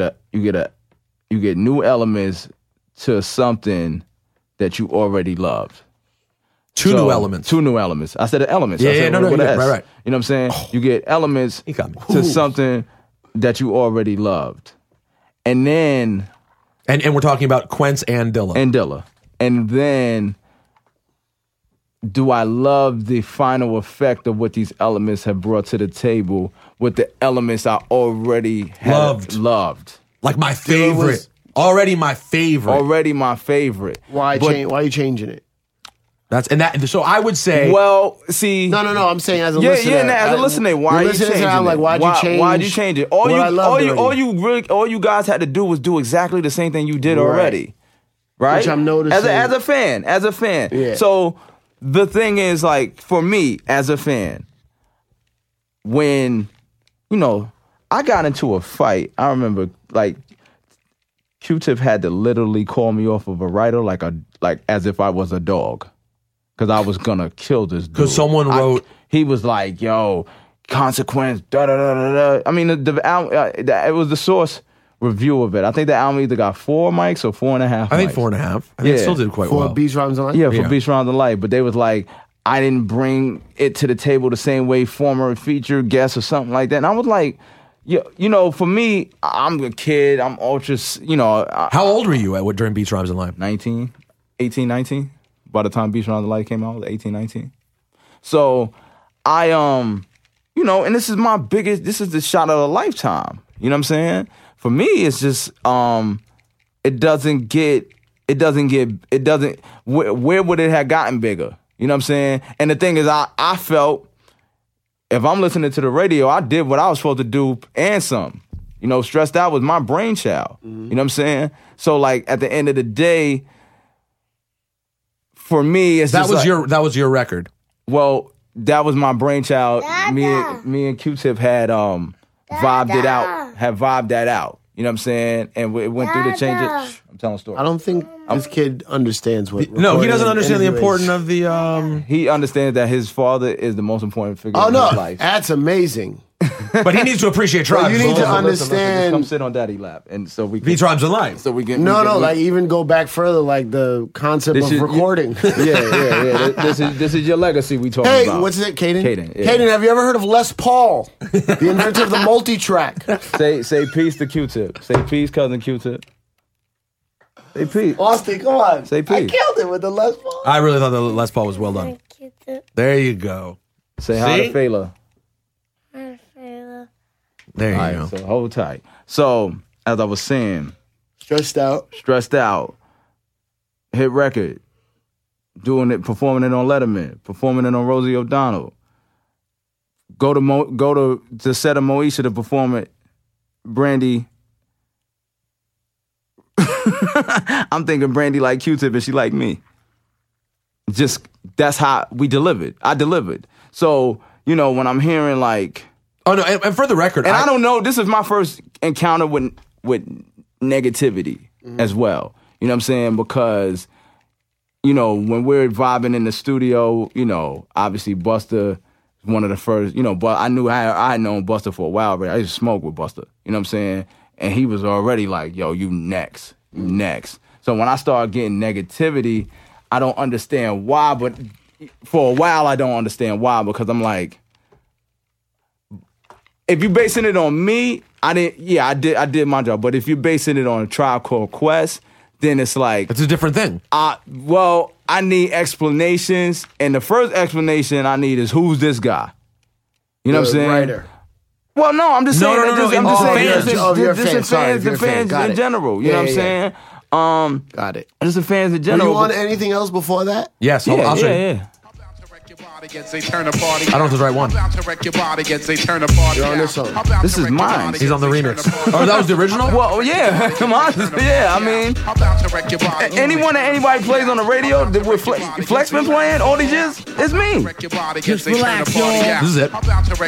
new elements to something that you already loved. Two new elements. Two new elements. I said the elements. I Yeah, said no, with you're an S. right. You know what I'm saying? You get elements He got me. to something that you already loved. And then And we're talking about Quince and Dilla. and Dilla. And then do I love the final effect of what these elements have brought to the table with the elements I already had loved. Like my favorite. was- Already my favorite. Already my favorite. Why But- are you changing it? So I would say Well, see. No. I'm saying as a Yeah, listener. as a listener, why are you listening to changing it, I'm it? like, why'd you change it? what I loved already? All you guys had to do was do exactly the same thing you did already, right? Which I'm noticing. as a fan. Yeah. So the thing is, like, for me as a fan, when I got into a fight, I remember like Q-Tip had to literally call me off of a writer like as if I was a dog. Because I was gonna kill this dude. 'Cause someone wrote- he was like, yo, Consequence, da da da da da. I mean, the album, it was the Source review of it. I think the album either got 4 mics or 4.5 mics. I think 4.5. I think it still did quite For well. Beats, Rhymes, and Life? Yeah, for Beats Around the Light. But they was like, I didn't bring it to the table the same way former featured guests or something like that. And I was like, you know, for me, I'm a kid. I'm ultra, you know. How old were you during Beats, Rhymes, and Life? 19. By the time Beats Around the Light came out, I was 18, 19. So I, you know, and this is the shot of a lifetime. You know what I'm saying? For me, it's just, where would it have gotten bigger? You know what I'm saying? And the thing is, I felt, if I'm listening to the radio, I did what I was supposed to do and some. You know, Stressed Out was my brainchild. You know what I'm saying? So, like, at the end of the day, for me, it's That just was like, that was your record. well, that was my brainchild. Me and Q-Tip had vibed that out. You know what I'm saying? And it went through the changes. I'm telling a story. I don't think this kid understands what. No, he doesn't understand the recording importance of the. He understands that his father is the most important figure Oh in no, his life. that's amazing. But he needs to appreciate Well, Tribes. you need to Listen, understand. come sit on Daddy lap, and so we Beats, Rhymes, and Life. So we get No, like even go back further, like the concept This of is- recording. yeah. This is your legacy we talking Hey, about. what's it, Caden? Caden, yeah. Caden, have you ever heard of Les Paul, the inventor of the multi-track? Say peace to Q-Tip. Say peace, cousin Q-Tip. Say peace. Austin, come on. Say I peace. killed it with the Les Paul. I really thought the Les Paul was well done. There you go. Say hi See? to Fela. There you All go. right, so hold tight. So as I was saying, Stressed Out. Stressed Out, hit record, performing it on Letterman, performing it on Rosie O'Donnell. Go to the set of Moesha to perform it. Brandy. I'm thinking Brandy like Q-Tip and she like me. Just that's how we delivered. I delivered. So, you know, when I'm hearing like, Oh no, and for the record, and I don't know, this is my first encounter with negativity as well. You know what I'm saying? Because, you know, when we're vibing in the studio, you know, obviously Busta is one of the first, you know, but I knew I had known Busta for a while, but I used to smoke with Busta. You know what I'm saying? And he was already like, yo, you next. So when I started getting negativity, I don't understand why, but for a while I don't understand why, because I'm like, if you're basing it on me, I did my job. But if you're basing it on a Tribe Called Quest, then it's like, it's a different thing. I need explanations, and the first explanation I need is who's this guy? You know what I'm saying? Writer. Well, no, I'm just saying. No, I'm just saying. fans. The fans in general. You know what I'm saying? Got it. Just the fans in Were general. you on anything else before that? Yes, I'll show you. yeah. I don't know if it's the right one. You're on this song. This is mine. He's on the remix. Oh, that was the original? Well, yeah, come on. Yeah, I mean, anybody plays on the radio with Flex been playing all these years, it's me. Just relax, y'all. This is it. I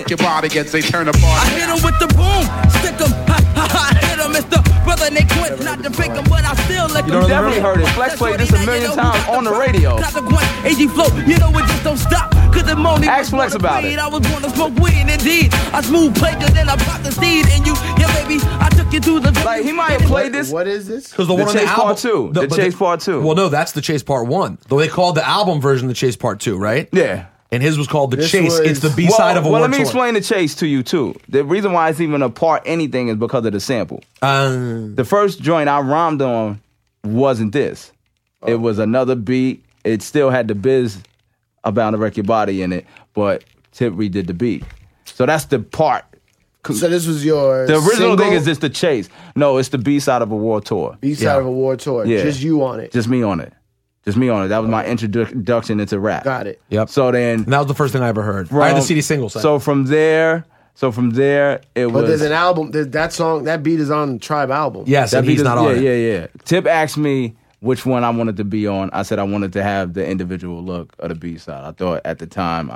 hit him with the boom, stick him, hit him, Mr. Brother, they quit, not to pick him, but I still lick him. You definitely heard it. Flex played this a million times on the radio. AG flow, you know it just don't stop. Cause the money Ask Flex about it. I was born to smoke weed, indeed. I smooth player, then I popped the seed, and you, yeah, baby, I took you through the. Like, he might have played this. What is this? Because the The one on the Chase album, Part 2. The but Chase Part 2. Well, no, that's the Chase Part 1. Though they called the album version the Chase Part 2, right? Yeah. And his was called the This Chase. was- It's the B side of a Well, war let me tour. explain the Chase to you, too. The reason why it's even a part anything is because of the sample. The first joint I rhymed on wasn't this. It was another beat. It still had the Biz About to Wreck Your Body in it, but Tip redid the beat. So that's the part. So this was your The original single? thing is just the Chase. No, it's the B-side of a war tour. B-side Yeah. of a war tour. Yeah. Just you on it. Just me on it. That was my introduction into rap. Got it. Yep. So then, And that was the first thing I ever heard. I had the CD single side. So from there, it But was. there's an album. That song, that beat is on Tribe album. yes, and beat he's is- not on it. Yeah. Tip asked me which one I wanted to be on. I said I wanted to have the individual look of the B side. I thought at the time,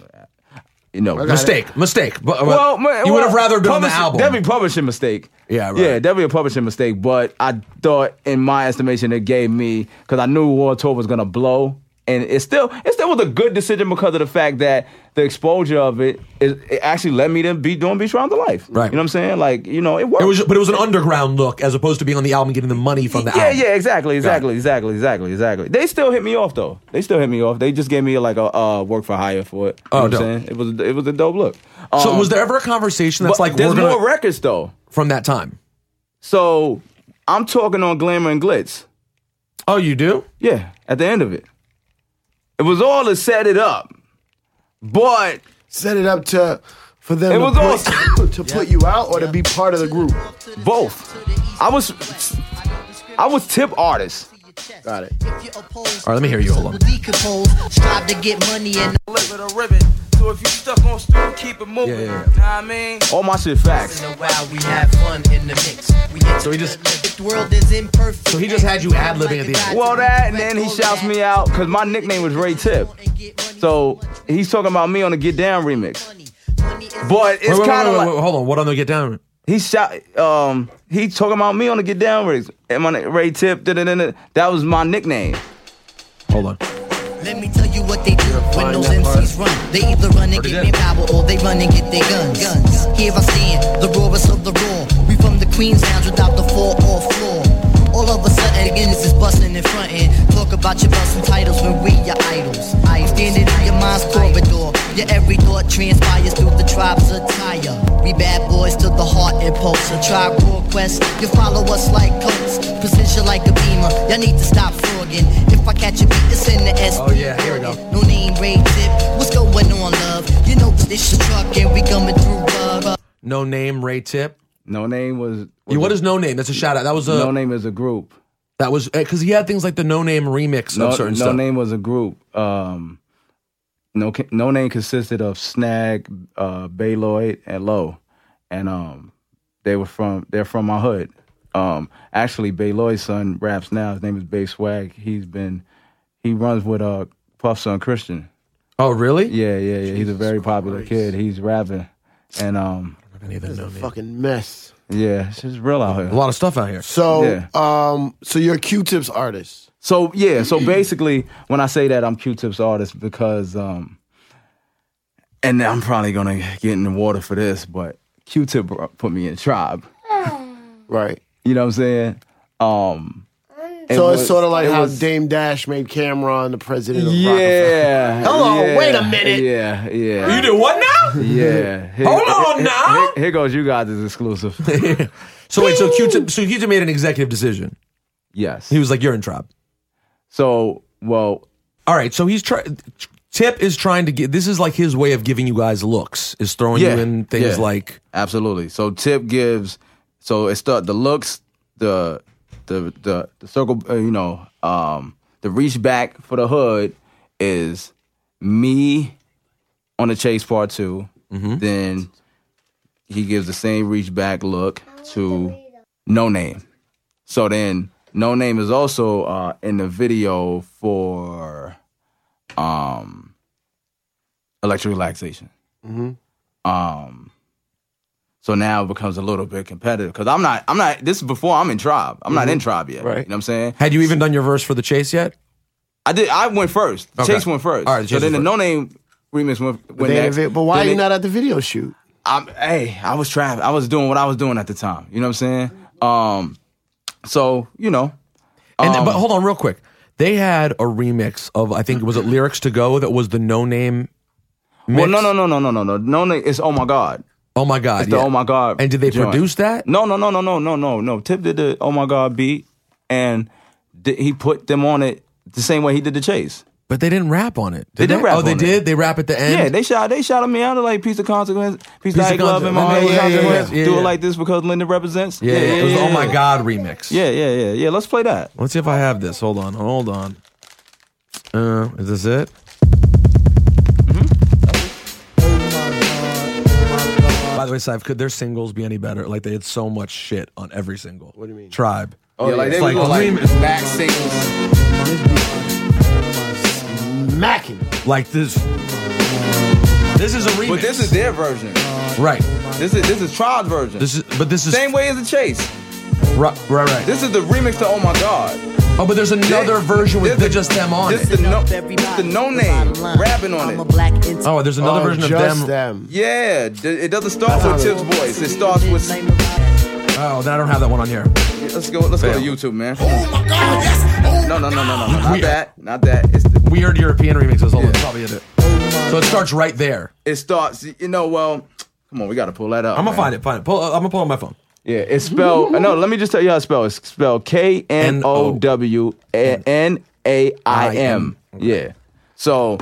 Mistake. But, Well, you would have rather done the album. Definitely publishing mistake. Yeah, right. Yeah, definitely a publishing mistake. But I thought, in my estimation, it gave me, because I knew War Tour was gonna blow, and it still was was a good decision because of the fact that the exposure of it actually led me to be doing Beats Around the Life. Right. You know what I'm saying? Like, you know, it worked. But it was an underground look as opposed to being on the album, getting the money from the album. Yeah, exactly. They still hit me off though. They just gave me like a work for hire for it. You know what I'm saying? It was a dope look. So was there ever a conversation that's like, there's more records though from that time? So I'm talking on Glamour and Glitz. Oh, you do? Yeah, at the end of it. It was all to set it up. But set it up for them it was to put you out or to be part of the group. Both. I was tip artist. Got it. All right, let me hear you. Hold on. Strive to get money and So if you stuck on student, keep it moving. Yeah. Know what I mean? All my shit facts. in a while we have fun in the mix. So he just If the world is imperfect. So he just had you ad-libbing at the end. Well, that, and then he shouts me out because my nickname was Ray Tip. So he's talking about me on the Get Down remix. But it's kind of like, hold on. What on the Get Down? he's talking about me on the Get Down remix. And my Ray Tip, that was my nickname. Hold on. Let me tell you what they do when those MCs run. They either run and get me power or they run and get their guns. Here I stand, the rawest of the raw. We from the Queens Lounge without the 4-off floor. All of a sudden, again, this is busting in front end. Talk about your busting titles when we your idols. I standing in your mind's corridor. Your every thought transpires through the tribe's attire. We bad boys to the heart impulse. A tribe raw quest. You follow us like coats. Position like a beamer. Y'all need to stop frogging. If I catch a beat, it's in the S. Oh, yeah, here we go. No name, Ray Tip. What's going on, love? You know this is truck and we coming through. No Name, Ray Tip. No Name was What is No Name? That's a shout out. That was a No Name is a group. That was because he had things like the No Name remix of certain stuff. No Name was a group. No Name consisted of Snag, Bayloid, and Low, and they're from my hood. Actually, Bayloid's son raps now. His name is Bay Swag. He runs with Puff Son Christian. Oh, really? Yeah. He's a very popular kid. He's rapping, and It's a fucking mess. yeah, it's just real out here. A lot of stuff out here. So, Yeah. so you're a Q-Tips artist. So basically, when I say that I'm Q-Tip's artist, because and I'm probably gonna get in the water for this, but Q-Tip put me in Tribe. Right. You know what I'm saying? So it's sort of like how Dame Dash made Cameron the president of Rockefeller. Yeah. Hold on, yeah, wait a minute. Yeah. You did what now? Yeah. Hold on now. Here goes you guys' exclusive. So wait, so Q-Tip made an executive decision. Yes. He was like, "You're in Tribe." So, well, all right. So Tip is trying to get. This is like his way of giving you guys looks. Is throwing you in things like absolutely. So Tip gives. So it's the looks, the circle. The reach back for the hood is me on the Chase Part 2. Mm-hmm. Then he gives the same reach back look to No Name. So then No Name is also in the video for Electric Relaxation. Mm-hmm. So now it becomes a little bit competitive because I'm not. This is before I'm in Tribe. I'm not in Tribe yet. Right. You know what I'm saying? Had you even done your verse for the Chase yet? I did. I went first. Okay. Chase went first. All right, so then the No Name remix went next. But why are you not at the video shoot? I was trapped. I was doing what I was doing at the time. You know what I'm saying? So you know. But hold on, real quick. They had a remix of I think was it Lyrics to Go that was the No Name. Mix? Well, no. No Name. It's Oh My God. Oh My God. It's the Oh My God. And did they joint. produce that? No. Tip did the Oh My God beat, and he put them on it the same way he did the Chase. But they didn't rap on it. They did rap. Oh, they did. They rap at the end. Yeah, they shouted me out of like Piece of Consequence, Piece of Glove in my Consequence. Do it like this because Linda represents. Yeah, it was the Oh My God remix. Yeah. Let's play that. Let's see if I have this. Hold on. Is this it? By the way, Saif, could their singles be any better? Like, they had so much shit on every single. What do you mean? Tribe. Oh, yeah, like they like were like back singles. Smacking. Like this. This is a remix. But this is their version. Right. This is Tribe's version. This is same way as the Chase. Right. This is the remix to Oh My God. Oh, but there's another version with just them on This it. the no name rapping on it. Oh, there's another version of just them. Yeah, it doesn't start with Tip's voice. It starts with. Oh, then I don't have that one on here. Let's go to YouTube, man. Oh my God, yes. No, not that. It's the, Weird European remixes. Hold on, that's probably it. So it starts right there. it starts. Well, come on, we got to pull that up. I'm gonna man. find it. I'm gonna pull it on my phone. Yeah, it's spelled. No, let me just tell you how it's spelled. It's spelled KNOWNAIM. Yeah. So,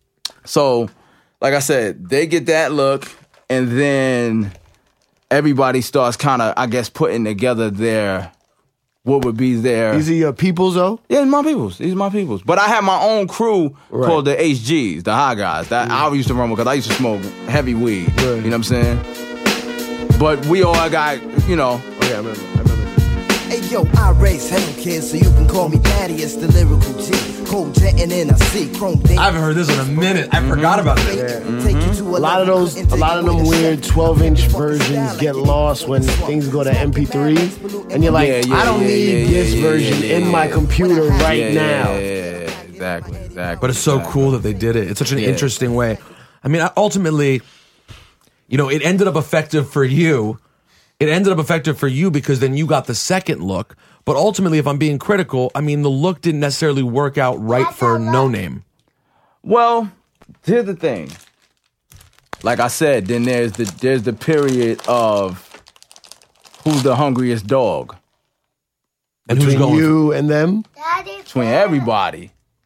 like I said, they get that look, and then everybody starts kind of, I guess, putting together what would be their. These are your peoples, though? Yeah, my peoples. These are my peoples. But I have my own crew called the HGs, the High Guys. That I used to run with because I used to smoke heavy weed. Right. You know what I'm saying? But we all got, Oh, yeah, I remember. Hey yo, I raise hell kids, so you can call me Thaddeus, the lyrical G. Cold jetting in, I see chrome. I haven't heard this in a minute. I forgot about it. A lot of them weird 12-inch versions get lost when things go to MP3, and you're like, I don't need this version in my computer right now. Yeah, exactly. But it's so cool that they did it. It's such an interesting way. I mean, ultimately, it ended up effective for you. It ended up effective for you because then you got the second look. But ultimately, if I'm being critical, I mean, the look didn't necessarily work out right for No Name. Well, here's the thing. Like I said, then there's the period of who's the hungriest dog. And who's Between going? you and them? Between everybody.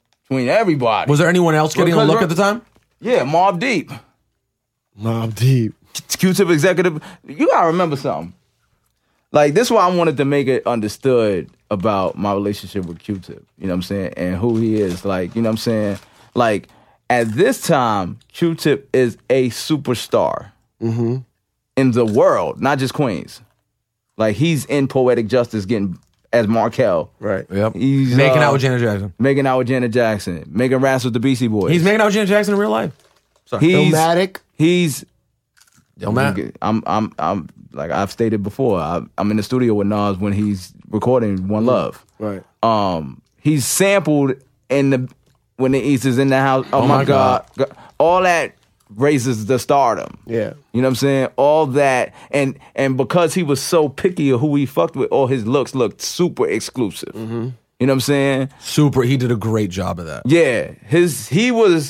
Was there anyone else getting a look at the time? Yeah, Mobb Deep. Mobb Deep. Q-Tip executive. You gotta remember something. Like, this is why I wanted to make it understood about my relationship with Q-Tip. You know what I'm saying? And who he is. Like, you know what I'm saying? Like, at this time, Q-Tip is a superstar in the world, not just Queens. Like, he's in Poetic Justice getting as Markel. Right. Yep. He's making out with Janet Jackson. Making out with Janet Jackson. Making raps with the Beastie Boys. He's making out with Janet Jackson in real life. Illmatic. He's Illmatic. I'm like I've stated before. I'm in the studio with Nas when he's recording One Love. Right. He's sampled when the East is in the house. Oh my God. All that raises the stardom. Yeah. You know what I'm saying? All that, and because he was so picky of who he fucked with, all his looks looked super exclusive. You know what I'm saying? Super. He did a great job of that. Yeah. He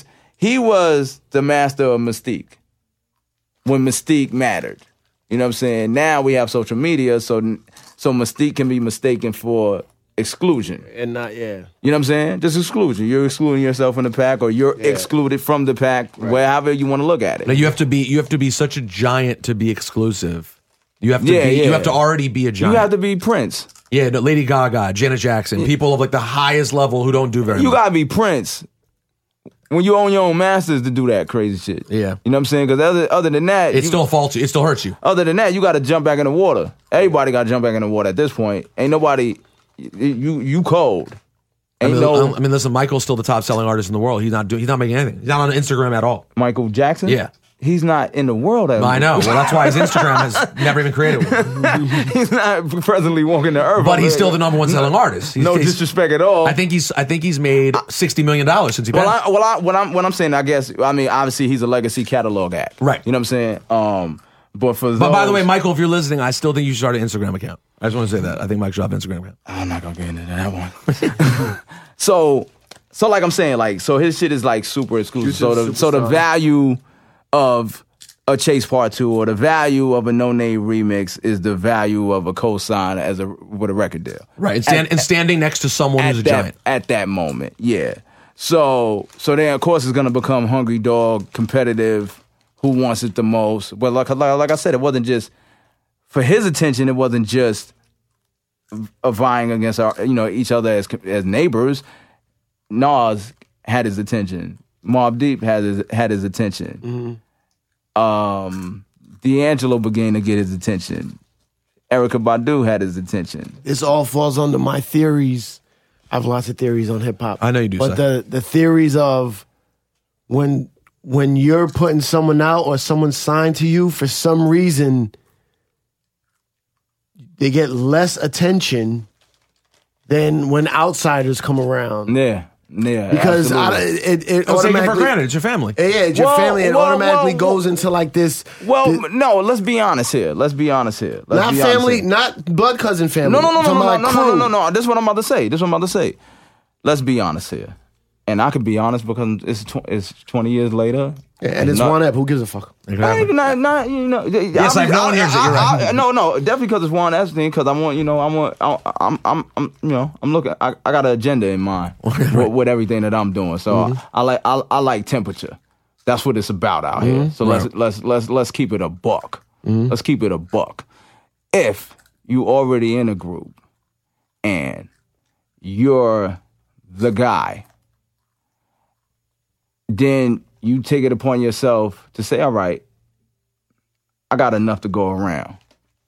was the master of mystique when mystique mattered. You know what I'm saying? Now we have social media, so mystique can be mistaken for exclusion. And not, yeah. You know what I'm saying? Just exclusion. You're excluding yourself from the pack, or you're excluded from the pack, wherever you want to look at it. Now you have to be such a giant to be exclusive. You have to you have to already be a giant. You have to be Prince. Yeah, no, Lady Gaga, Janet Jackson, people of like the highest level who don't do very much. You gotta be Prince when you own your own masters to do that crazy shit. Yeah. You know what I'm saying? Because other than that, it still faults you. It still hurts you. Other than that, you got to jump back in the water. Everybody got to jump back in the water at this point. Ain't nobody. You cold. I mean, listen, Michael's still the top selling artist in the world. He's not making anything. He's not on Instagram at all. Michael Jackson? Yeah. He's not in the world. I know. Well, that's why his Instagram has never even created one. He's not presently walking the earth. But he's still the number one selling artist. No disrespect at all. I think he's made $60 million since he passed. What I'm saying, I guess, I mean, obviously he's a legacy catalog act. Right. You know what I'm saying? But by the way, Michael, if you're listening, I still think you should start an Instagram account. I just want to say that. I think Mike should have an Instagram account. I'm not gonna get into that one. So like I'm saying, like, so his shit is like super exclusive. So the value of a Chase Part 2 or the value of a No Name remix is the value of a co-sign with a record deal. Right. Standing next to someone who's a giant. At that moment, yeah. So then of course it's gonna become hungry dog, competitive, who wants it the most. But like I said, it wasn't just for his attention, it wasn't just vying against each other as neighbors. Nas had his attention. Mobb Deep had his attention. D'Angelo began to get his attention. Erykah Badu had his attention. This all falls under my theories. I have lots of theories on hip hop. I know you do. But the theories of when you're putting someone out or someone signed to you, for some reason they get less attention than when outsiders come around. Yeah. Because it Don't take it for automatically granted. It's your family. Yeah, it's your family. It automatically goes into like this. No, let's be honest here. Not family, not blood cousin family. No. This is what I'm about to say. Let's be honest here. And I can be honest because it's 20 years later. Yeah, and it's Juan Epps. Who gives a fuck? Exactly. Not you know. Yes, no one hears it. You're right. No, definitely because it's Juan Epps thing. Because I'm looking. I got an agenda in mind with everything that I'm doing. So I like temperature. That's what it's about out here. So let's keep it a buck. Let's keep it a buck. If you already in a group and you're the guy, then you take it upon yourself to say, all right, I got enough to go around.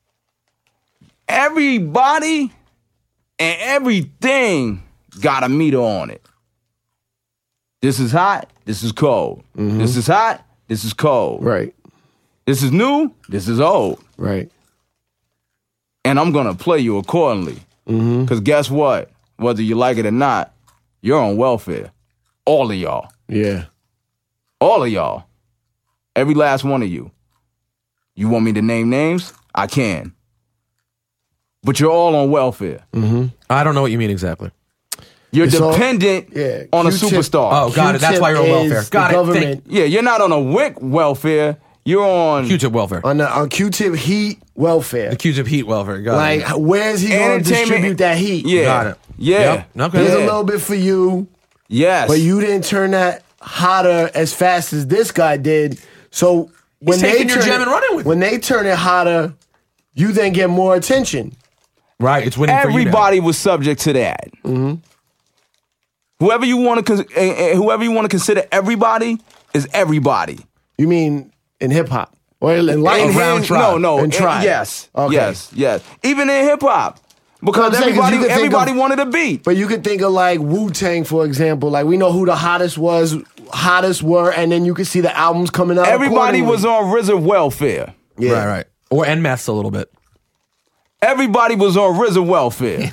Everybody and everything got a meter on it. This is hot, this is cold. This is hot, this is cold. Right. This is new, this is old. Right. And I'm going to play you accordingly. Because guess what? Whether you like it or not, you're on welfare. All of y'all. Yeah. All of y'all. Every last one of you. You want me to name names? I can. But you're all on welfare. I don't know what you mean exactly. You're dependent on a Q-tip. superstar. Oh, got it. That's why you're on welfare. Got it. Government. Yeah, you're not on a WIC welfare. You're on Q-tip welfare. On Q-tip heat welfare. The Q-tip heat welfare. Got Like, it. where's he going to distribute that heat? Yeah. Got it. Yeah. Yep. Okay. There's a little bit for you, Yes. but you didn't turn that hotter as fast as this guy did. So when they taking your gem and running with it. when they turn it hotter, you then get more attention. Right. It's winning for you now. Everybody was subject to that. Whoever you want to consider everybody is everybody. You mean in hip hop or in life? In tribe. Yes. Okay. Yes. Even in hip hop. Because I'm saying, 'cause you could think everybody of- wanted a beat. But you could think of like Wu-Tang, for example. Like we know who the hottest were, and then you could see the albums coming out. Everybody accordingly. was on RZA welfare. Yeah. Right. Or and meths a little bit. Everybody was on RZA welfare.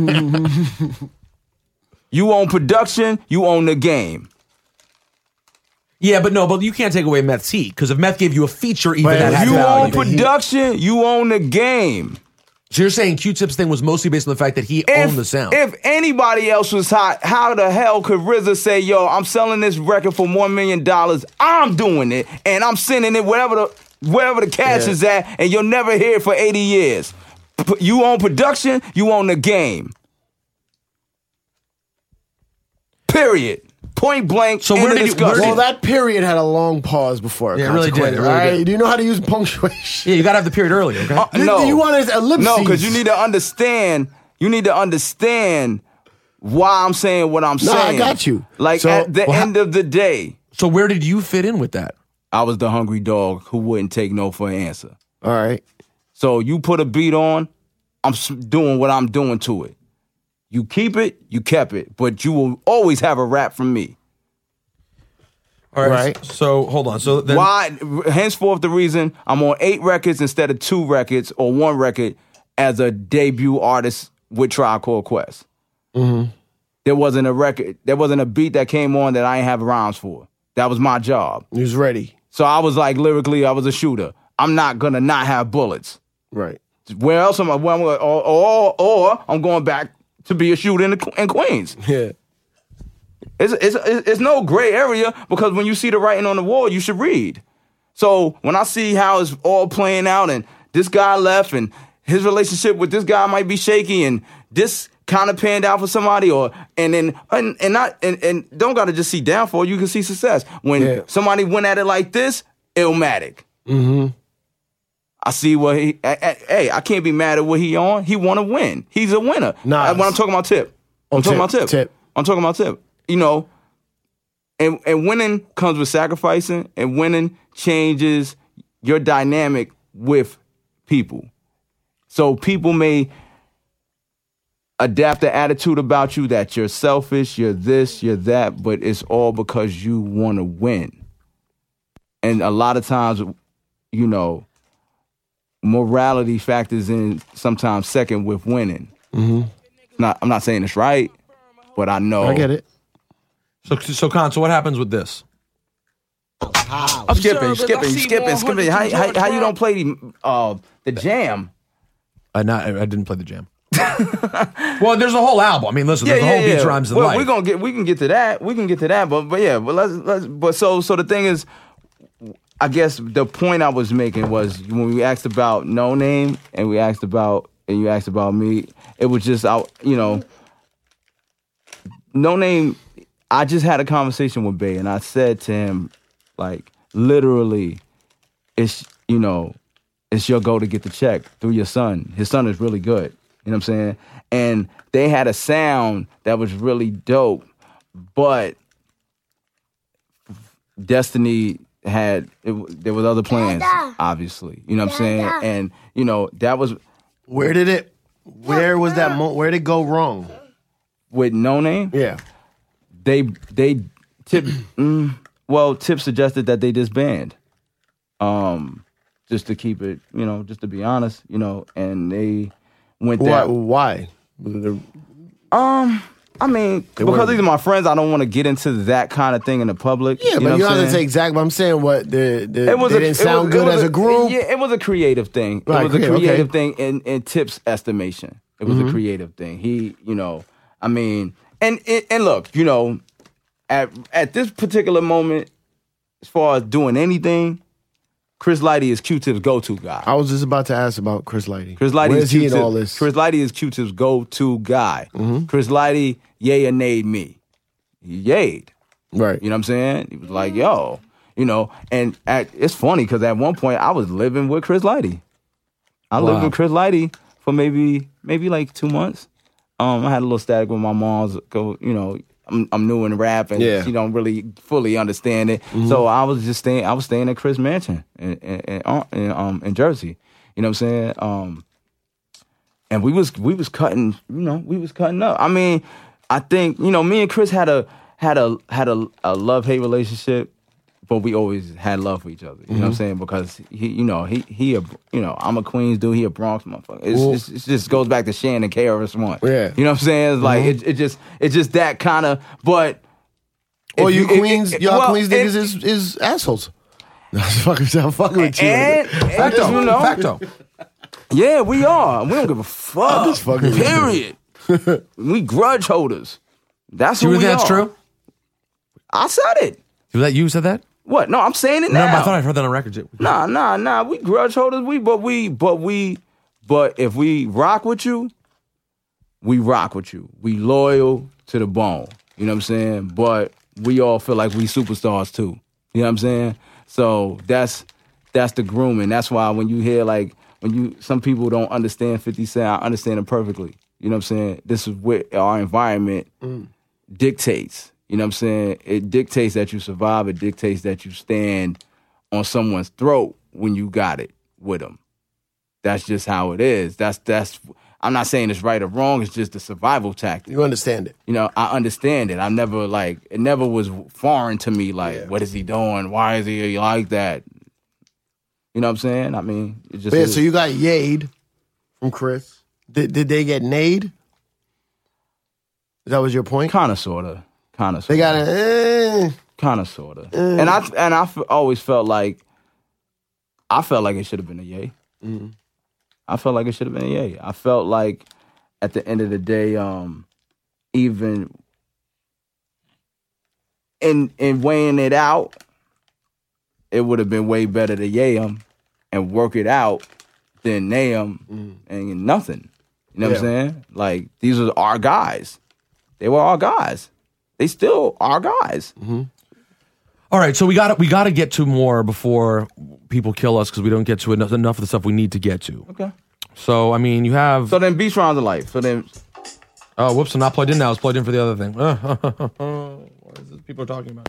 You own production, you own the game. Yeah, but you can't take away meth's heat because if meth gave you a feature, even But that had You value. own production, you own the game. So you're saying Q-Tip's thing was mostly based on the fact that he owned the sound. If anybody else was hot, how the hell could RZA say, yo, I'm selling this record for $1 million, I'm doing it, and I'm sending it wherever the cash is at, and you'll never hear it for 80 years. You own production, you own the game. Period. Point blank. So end where of did you- discussion. Well, that period had a long pause before. Yeah, it really did, consequence, it really all right? did. Do you know how to use punctuation? Yeah, you got to have the period early, okay? No. You want his ellipses? No, because you need to understand. You need to understand why I'm saying what I'm saying. I got you. Like So, at the end of the day, So where did you fit in with that? I was the hungry dog who wouldn't take no for an answer. All right. So you put a beat on, I'm doing what I'm doing to it. You keep it, you kept it, but you will always have a rap from me. All Right. So hold on. So then, Why? Henceforth, the reason I'm on 8 records instead of 2 records or 1 record as a debut artist with Tribe Called Quest. There wasn't a record, there wasn't a beat that came on that I ain't have rhymes for. That was my job. He was ready. So I was like, lyrically, I was a shooter. I'm not gonna not have bullets. Right. Where else am I? Or I'm going back to be a shooter in Queens. Yeah. It's no gray area because when you see the writing on the wall, you should read. So when I see how it's all playing out and this guy left and his relationship with this guy might be shaky and this kind of panned out for somebody and don't gotta just see downfall, you can see success. When somebody went at it like this, Illmatic. I see what I can't be mad at what he on. He want to win. He's a winner. Nas. When I'm talking about Tip. I'm talking about Tip. I'm talking about Tip. You know, and winning comes with sacrificing, and winning changes your dynamic with people. So people may adapt the attitude about you that you're selfish, you're this, you're that, but it's all because you want to win. And a lot of times, you know, morality factors in sometimes second with winning. I'm not saying it's right, but I know. I get it. So Con, so what happens with this? I'm skipping. How you don't play the jam? I didn't play the jam. Well, there's a whole album. I mean, listen, there's a whole Beats, Rhymes, and Life. We can get to that. But so the thing is, I guess the point I was making was when we asked about No Name and you asked about me, it was just No Name. I just had a conversation with Bay and I said to him, like, literally, it's your goal to get the check through your son. His son is really good. You know what I'm saying? And they had a sound that was really dope, but Destiny there was other plans, obviously. You know what I'm saying? And, that was... Where was that moment? Where did it go wrong? With No Name? Yeah. Tip suggested that they disband. Just to keep it, just to be honest, and they went there. Why? I mean, because these are my friends, I don't want to get into that kind of thing in the public. Yeah, but you don't have to say exactly. But I'm saying what they didn't sound good as a group. Yeah, it was a creative thing. Right, it was a creative thing in Tip's estimation. It was a creative thing. He, I mean, and look, at this particular moment, as far as doing anything, Chris Lighty is Q-Tip's go-to guy. I was just about to ask about Chris Lighty. Where's he in all this? Chris Lighty is Q-Tip's go-to guy. Chris Lighty, yay or nayed me. He yayed. Right. You know what I'm saying? He was like, yo, and it's funny because at one point I was living with Chris Lighty. I lived with Chris Lighty for maybe like 2 months. I had a little static with my mom's, I'm new in rap and she don't really fully understand it. So I was staying at Chris Mansion in Jersey. You know what I'm saying? And we was cutting, we was cutting up. I mean, I think, me and Chris had a love-hate relationship, but we always had love for each other. You know what I'm saying? Because I'm a Queens dude, he a Bronx motherfucker. It just goes back to Shan and KRS-One. Yeah. You know what I'm saying? It's like it's just that kind of. But y'all Queens niggas is assholes. I'm fucking with you. Facto. Yeah, we are. We don't give a fuck. Period. We grudge holders. That's who we are. You think that's true? I said it. You said that? What? No, I'm saying it now. No, I thought I heard that on record. Nah. We grudge holders. But if we rock with you, we rock with you. We loyal to the bone. You know what I'm saying? But we all feel like we superstars too. You know what I'm saying? So that's the grooming. That's why when you hear some people don't understand 50 Cent, I understand it perfectly. You know what I'm saying? This is what our environment dictates. You know what I'm saying? It dictates that you survive. It dictates that you stand on someone's throat when you got it with them. That's just how it is. That's. I'm not saying it's right or wrong. It's just a survival tactic. You understand it. I understand it. I never it never was foreign to me. What is he doing? Why is he like that? You know what I'm saying? I mean, it just. Yeah, so you got yayed from Chris. Did they get nayed? That was your point? Kind of, sort of. They got it. Kind of, sort of. And I always felt like it should have been a yay. I felt like it should have been a yay. I felt like at the end of the day, even in weighing it out, it would have been way better to yay him and work it out than nay him and nothing. You know what I'm saying? Like, these are our guys. They were our guys. They still are guys. All right, so we got to get to more before people kill us because we don't get to enough of the stuff we need to get to. Okay. So, I mean, you have... So then Beats, Rhymes, and Life. So then... Oh, whoops, I'm not plugged in now. I was plugged in for the other thing. What is this people are talking about?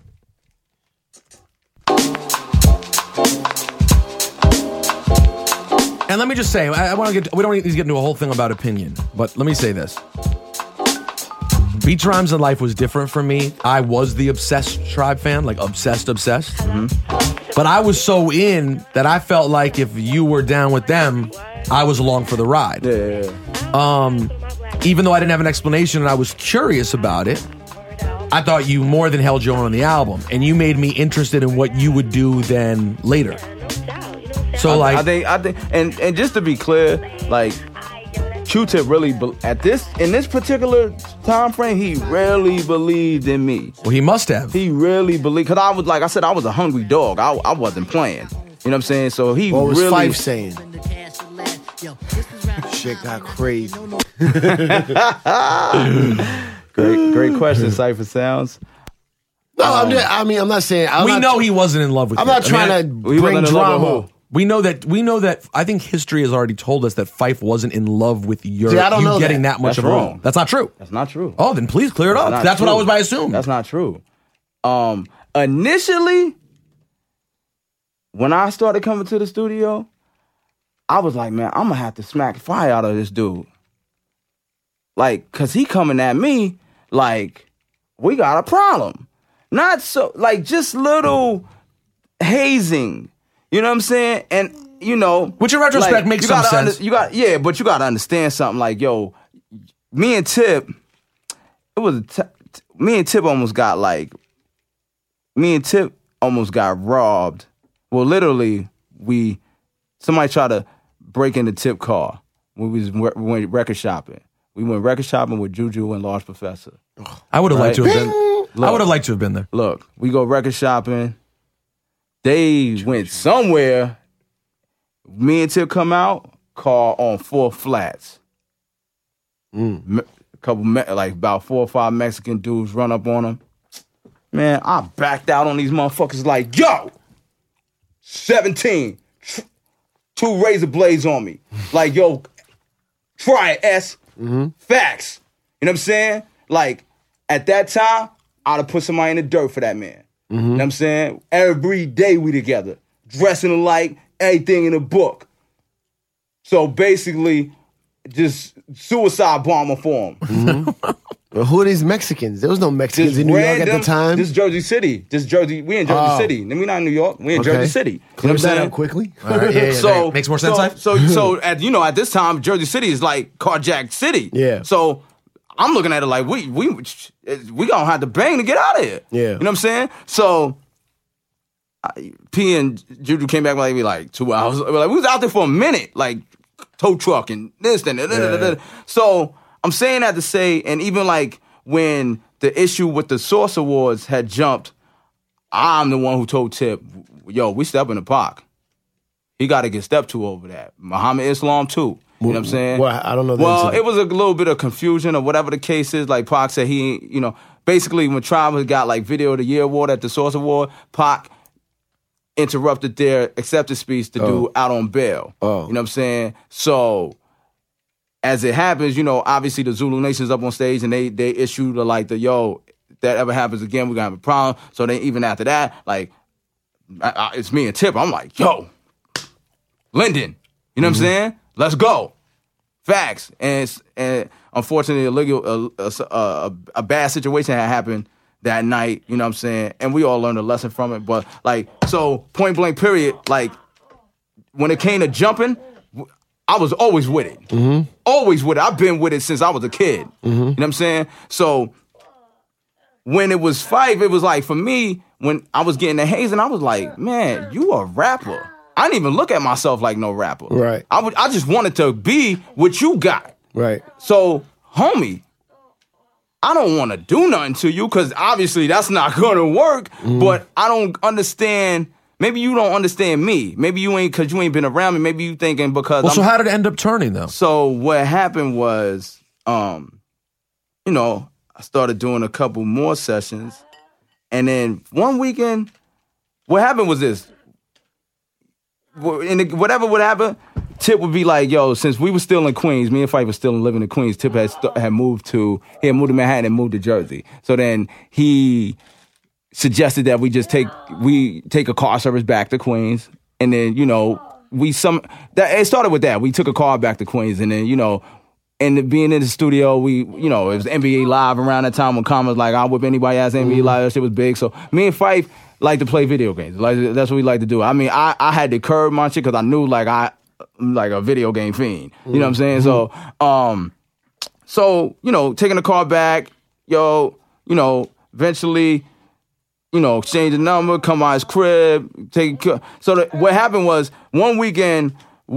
And let me just say, we don't need to get into a whole thing about opinion, but let me say this. Beats, Rhymes, and Life was different for me. I was the obsessed Tribe fan, like obsessed. But I was so in that I felt like if you were down with them, I was along for the ride. Even though I didn't have an explanation and I was curious about it, I thought you more than held your own on the album, and you made me interested in what you would do then later. So I think, and just to be clear, like Q-Tip really in this particular time frame, he really believed in me. Well, he must have. He really believed, because I was like I said, I was a hungry dog. I wasn't playing. You know what I'm saying? So he what was really. Fife saying? Shit got crazy. Great question, Cypher Sounds. No, I'm not saying. We know he wasn't in love with you. I'm not trying to bring drama. We know that. I think history has already told us that Fife wasn't in love with you getting that much of a role. That's not true. That's not true. Oh, then please clear it up. That's what I was about to assume. That's not true. Initially, when I started coming to the studio, I was like, man, I'm gonna have to smack fire out of this dude. Like, cause he coming at me like we got a problem. Not so, like, just little hazing. You know what I'm saying? And, you know, which in retrospect makes some sense. But you got to understand something. Like, yo, me and Tip almost got robbed. Well, literally, somebody tried to break into Tip car when we went record shopping. We went record shopping with Juju and Large Professor. I would have liked to have been. I would have liked to have been there. Look, we go record shopping. They went somewhere. Me and Tip come out. Car on 4 flats. About 4 or 5 Mexican dudes run up on them. Man, I backed out on these motherfuckers like, yo, 17, 2 razor blades on me. Like, yo, try it, S. Facts. You know what I'm saying? Like, at that time, I'd have put somebody in the dirt for that man. You know what I'm saying? Every day we together. Dressing alike, everything in the book. So basically, just suicide bomber for him. Well, who are these Mexicans? There was no Mexicans in New York at the time. This Jersey City. We in Jersey City. And we not in New York. We in Jersey City. Clear that up quickly. All right, yeah, so makes more sense. So at this time, Jersey City is like carjacked city. Yeah. So I'm looking at it like we gonna have to bang to get out of here. Yeah. You know what I'm saying? So P and Juju came back like 2 hours. We was out there for a minute, like tow truck and this and that. So I'm saying that to say, and even like when the issue with the Source Awards had jumped, I'm the one who told Tip, yo, we step in the park. He got to get stepped to over that. Muhammad Islam too. You know what I'm saying? Well, I don't know. It was a little bit of confusion or whatever the case is. Like Pac said, basically when Tribe got like Video of the Year award at the Source Award, Pac interrupted their acceptance speech to do Out on Bail. You know what I'm saying? So as it happens, obviously the Zulu Nation's up on stage and they issued if that ever happens again, we're gonna have a problem. So then even after that, like it's me and Tip. I'm like, yo, Lyndon, you know what I'm saying? Let's go. Facts. And unfortunately, a bad situation had happened that night, you know what I'm saying? And we all learned a lesson from it. But, so point blank period, when it came to jumping, I was always with it. Always with it. I've been with it since I was a kid. You know what I'm saying? So when it was Fife, it was like, for me, when I was getting the hazing, I was like, man, you a rapper. I didn't even look at myself like no rapper. Right. I just wanted to be what you got. Right. So, homie, I don't want to do nothing to you because obviously that's not going to work. But I don't understand. Maybe you don't understand me. Maybe you ain't because you ain't been around me. Maybe you thinking because. Well, so how did it end up turning though? So what happened was, I started doing a couple more sessions, and then one weekend, what happened was this. Whatever would happen, Tip would be like, yo, since we were still in Queens, me and Fife was still living in Queens, Tip had moved to Manhattan and moved to Jersey. So then he suggested that we take a car service back to Queens. And then, it started with that. We took a car back to Queens, and then, and being in the studio, it was NBA Live around that time when Common was like, I'll whip anybody ass NBA Live. That shit was big. So me and Fife like to play video games. Like that's what we like to do. I mean, I had to curb my shit because I knew like I'm like a video game fiend. You know what I'm saying? So so taking the car back, eventually, exchange the number, come by his crib, so what happened was one weekend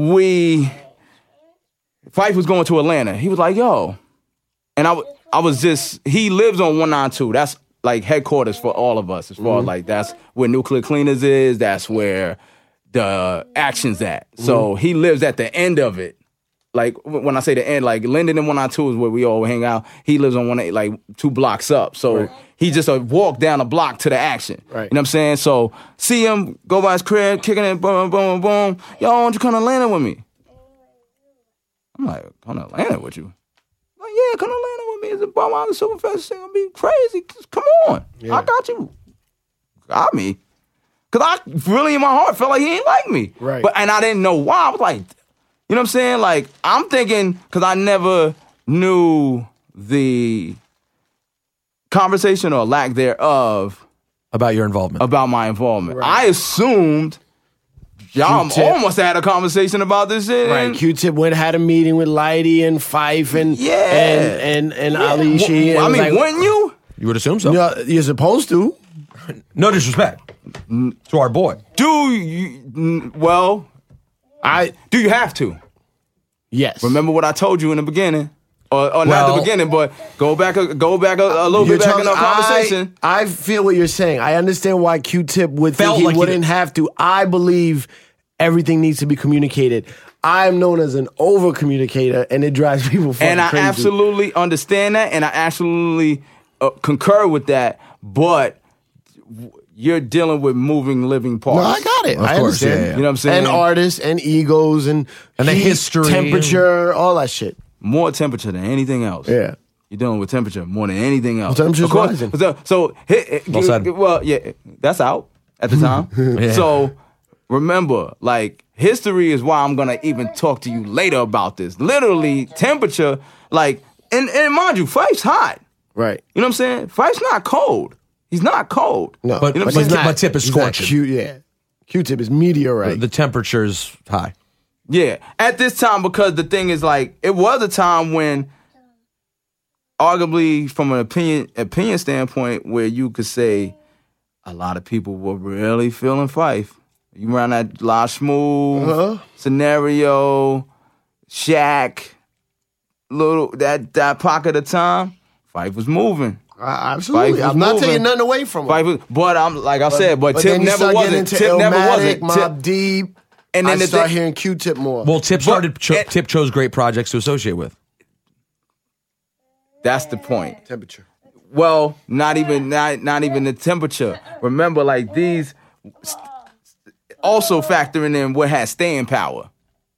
Phife was going to Atlanta. He was like, yo, and I was just, he lives on 192. That's like headquarters for all of us as far as like that's where Nuclear Cleaners is. That's where the action's at. So he lives at the end of it. Like when I say the end, like Linden and 192 is where we all hang out. He lives on 1-8, like 2 blocks up. So he just walk down a block to the action. Right. You know what I'm saying? So see him, go by his crib, kicking it, boom, boom, boom. Yo, why don't you come to Atlanta with me? I'm like, come to Atlanta with you? Like, yeah, come to Atlanta with me. It's a Bum Island Superfest. It's gonna be crazy. Come on. Yeah. I got you. Got me. Because I really in my heart felt like he ain't like me. Right. And I didn't know why. I was like, you know what I'm saying? Like, I'm thinking, because I never knew the conversation or lack thereof about your involvement. About my involvement. Right. I assumed y'all Q-Tip. almost had a conversation about this shit. Right, Q-Tip had a meeting with Lighty and Phife and Ali She. I mean, wouldn't you? You would assume so. No, you're supposed to. No disrespect to our boy. Do you? Well, do you have to? Yes. Remember what I told you in the beginning, or not the beginning, but go back a little bit back in our conversation. I feel what you're saying. I understand why Q-Tip would think Felt he like he wouldn't did. have to. I believe everything needs to be communicated. I'm known as an over communicator, and it drives people fucking And I crazy. absolutely understand that, and I absolutely concur with that. But you're dealing with moving, living parts. No, I got it. Of I course, understand. yeah, yeah. You know what I'm saying? And artists and egos and the heat, history. temperature, all that shit. More temperature than anything else. Yeah. You're dealing with temperature more than anything else. Well, temperature's Of course. rising. So Well said. well, yeah, that's out at the time. Yeah. So remember, like, history is why I'm gonna even talk to you later about this. Literally, temperature, like, and mind you, Phife's hot. Right. You know what I'm saying? Phife's not cold. He's not cold. No, But- You know what but I'm saying? my Tip is he's not scorching. Yeah. Q-Tip is meteorite. The temperature's high. Yeah, at this time, because the thing is, like, it was a time when, arguably, from an opinion standpoint, where you could say a lot of people were really feeling Phife. You around that La Smooth scenario, Shaq, little that pocket of time, Phife was moving. Absolutely. Phife was I'm not moving. taking nothing away from him. Phife was, but I'm like I said, but Tip then you never start getting wasn't. into Tip never Illmatic, wasn't. Mobb Deep, And then I the start thing- hearing Q-Tip more. Well, Tip chose great projects to associate with. That's the point. temperature. Well, not even the temperature. Remember, like, these also factoring in what has staying power.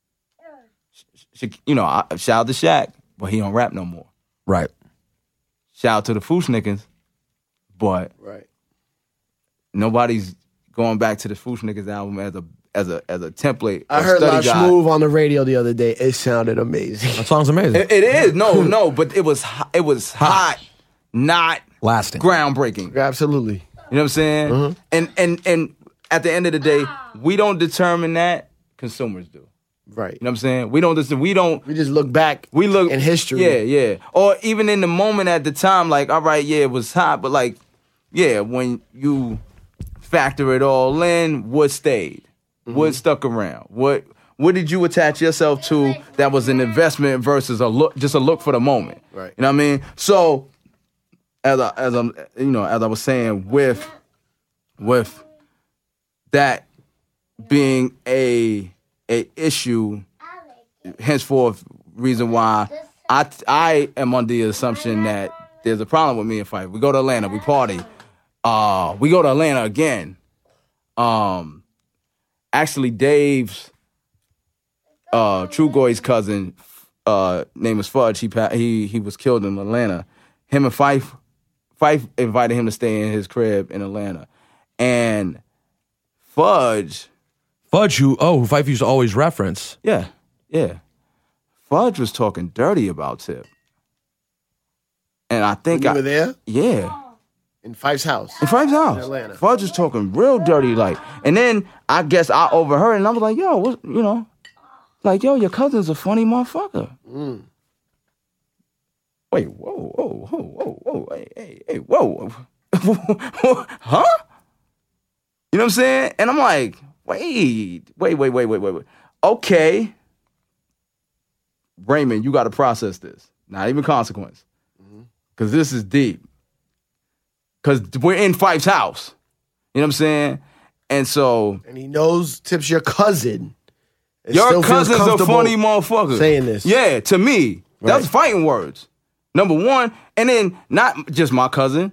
Shout out to Shaq, but he don't rap no more. Right. Shout out to the Fushnickers, but Right. nobody's going back to the Fushnickers album as a template. I or heard study La guide. Smooth on the radio the other day. It sounded amazing. That song's amazing. It is no, but it was hot, not Lasting. groundbreaking. Absolutely. You know what I'm saying? Mm-hmm. And at the end of the day, we don't determine that. Consumers do. Right. You know what I'm saying? We don't. We just look back We look in history. Yeah. Or even in the moment at the time, like, all right, yeah, it was hot, but like, yeah, when you factor it all in, what stayed? Mm-hmm. What stuck around? What did you attach yourself to that was an investment versus a look for the moment? Right. You know what I mean? So as I was saying, with that being a issue, henceforth, reason why I am under the assumption that there's a problem with me and Phife. We go to Atlanta, we party. We go to Atlanta again. Actually, Dave's Trugoy's cousin, name is Fudge. He was killed in Atlanta. Him and Phife invited him to stay in his crib in Atlanta, and Fudge, who Phife used to always reference. yeah. Fudge was talking dirty about Tip. And I think You were there? Yeah. In Fife's house. In Fife's house. In Atlanta. Fudge was talking real dirty, like. And then I guess I overheard, and I was like, yo, what, you know, like, yo, your cousin's a funny motherfucker. Wait, whoa, hey, whoa. Huh? You know what I'm saying? And I'm like, wait. Okay. Raymond, you got to process this. Not even Consequence. Because this is deep. Because we're in Fife's house. You know what I'm saying? And so... And he knows Tip's your cousin. Your cousin's a funny motherfucker. Saying this. Yeah, to me. Right. That's fighting words. Number one. And then not just my cousin.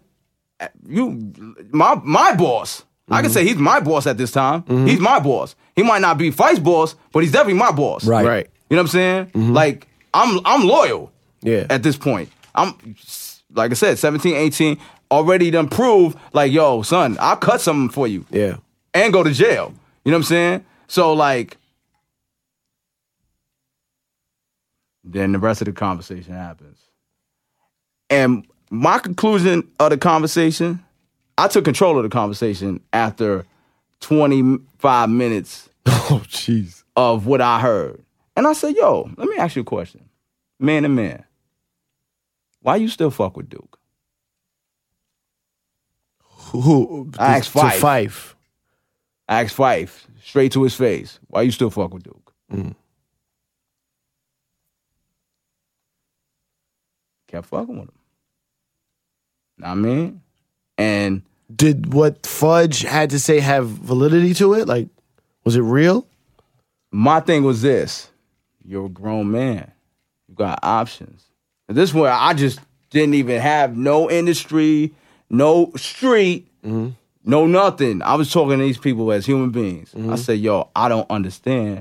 My boss. I can say he's my boss at this time. He's my boss. He might not be Fife's boss, but he's definitely my boss. Right. You know what I'm saying? Like, I'm loyal. Yeah. At this point. I'm, like I said, 17, 18, already done proved, like, yo, son, I'll cut something for you. Yeah. And go to jail. You know what I'm saying? So, like, then the rest of the conversation happens. And my conclusion of the conversation, I took control of the conversation after 25 minutes of what I heard. And I said, yo, let me ask you a question. Man to man, why you still fuck with Duke? Who? I asked Fife. Fife. I asked Fife straight to his face, why you still fuck with Duke? Kept fucking with him. Know what I mean? And did what Fudge had to say have validity to it? Like, was it real? My thing was this. You're a grown man. You got options. And this is where I just didn't even have no industry, no street, no nothing. I was talking to these people as human beings. I said, yo, I don't understand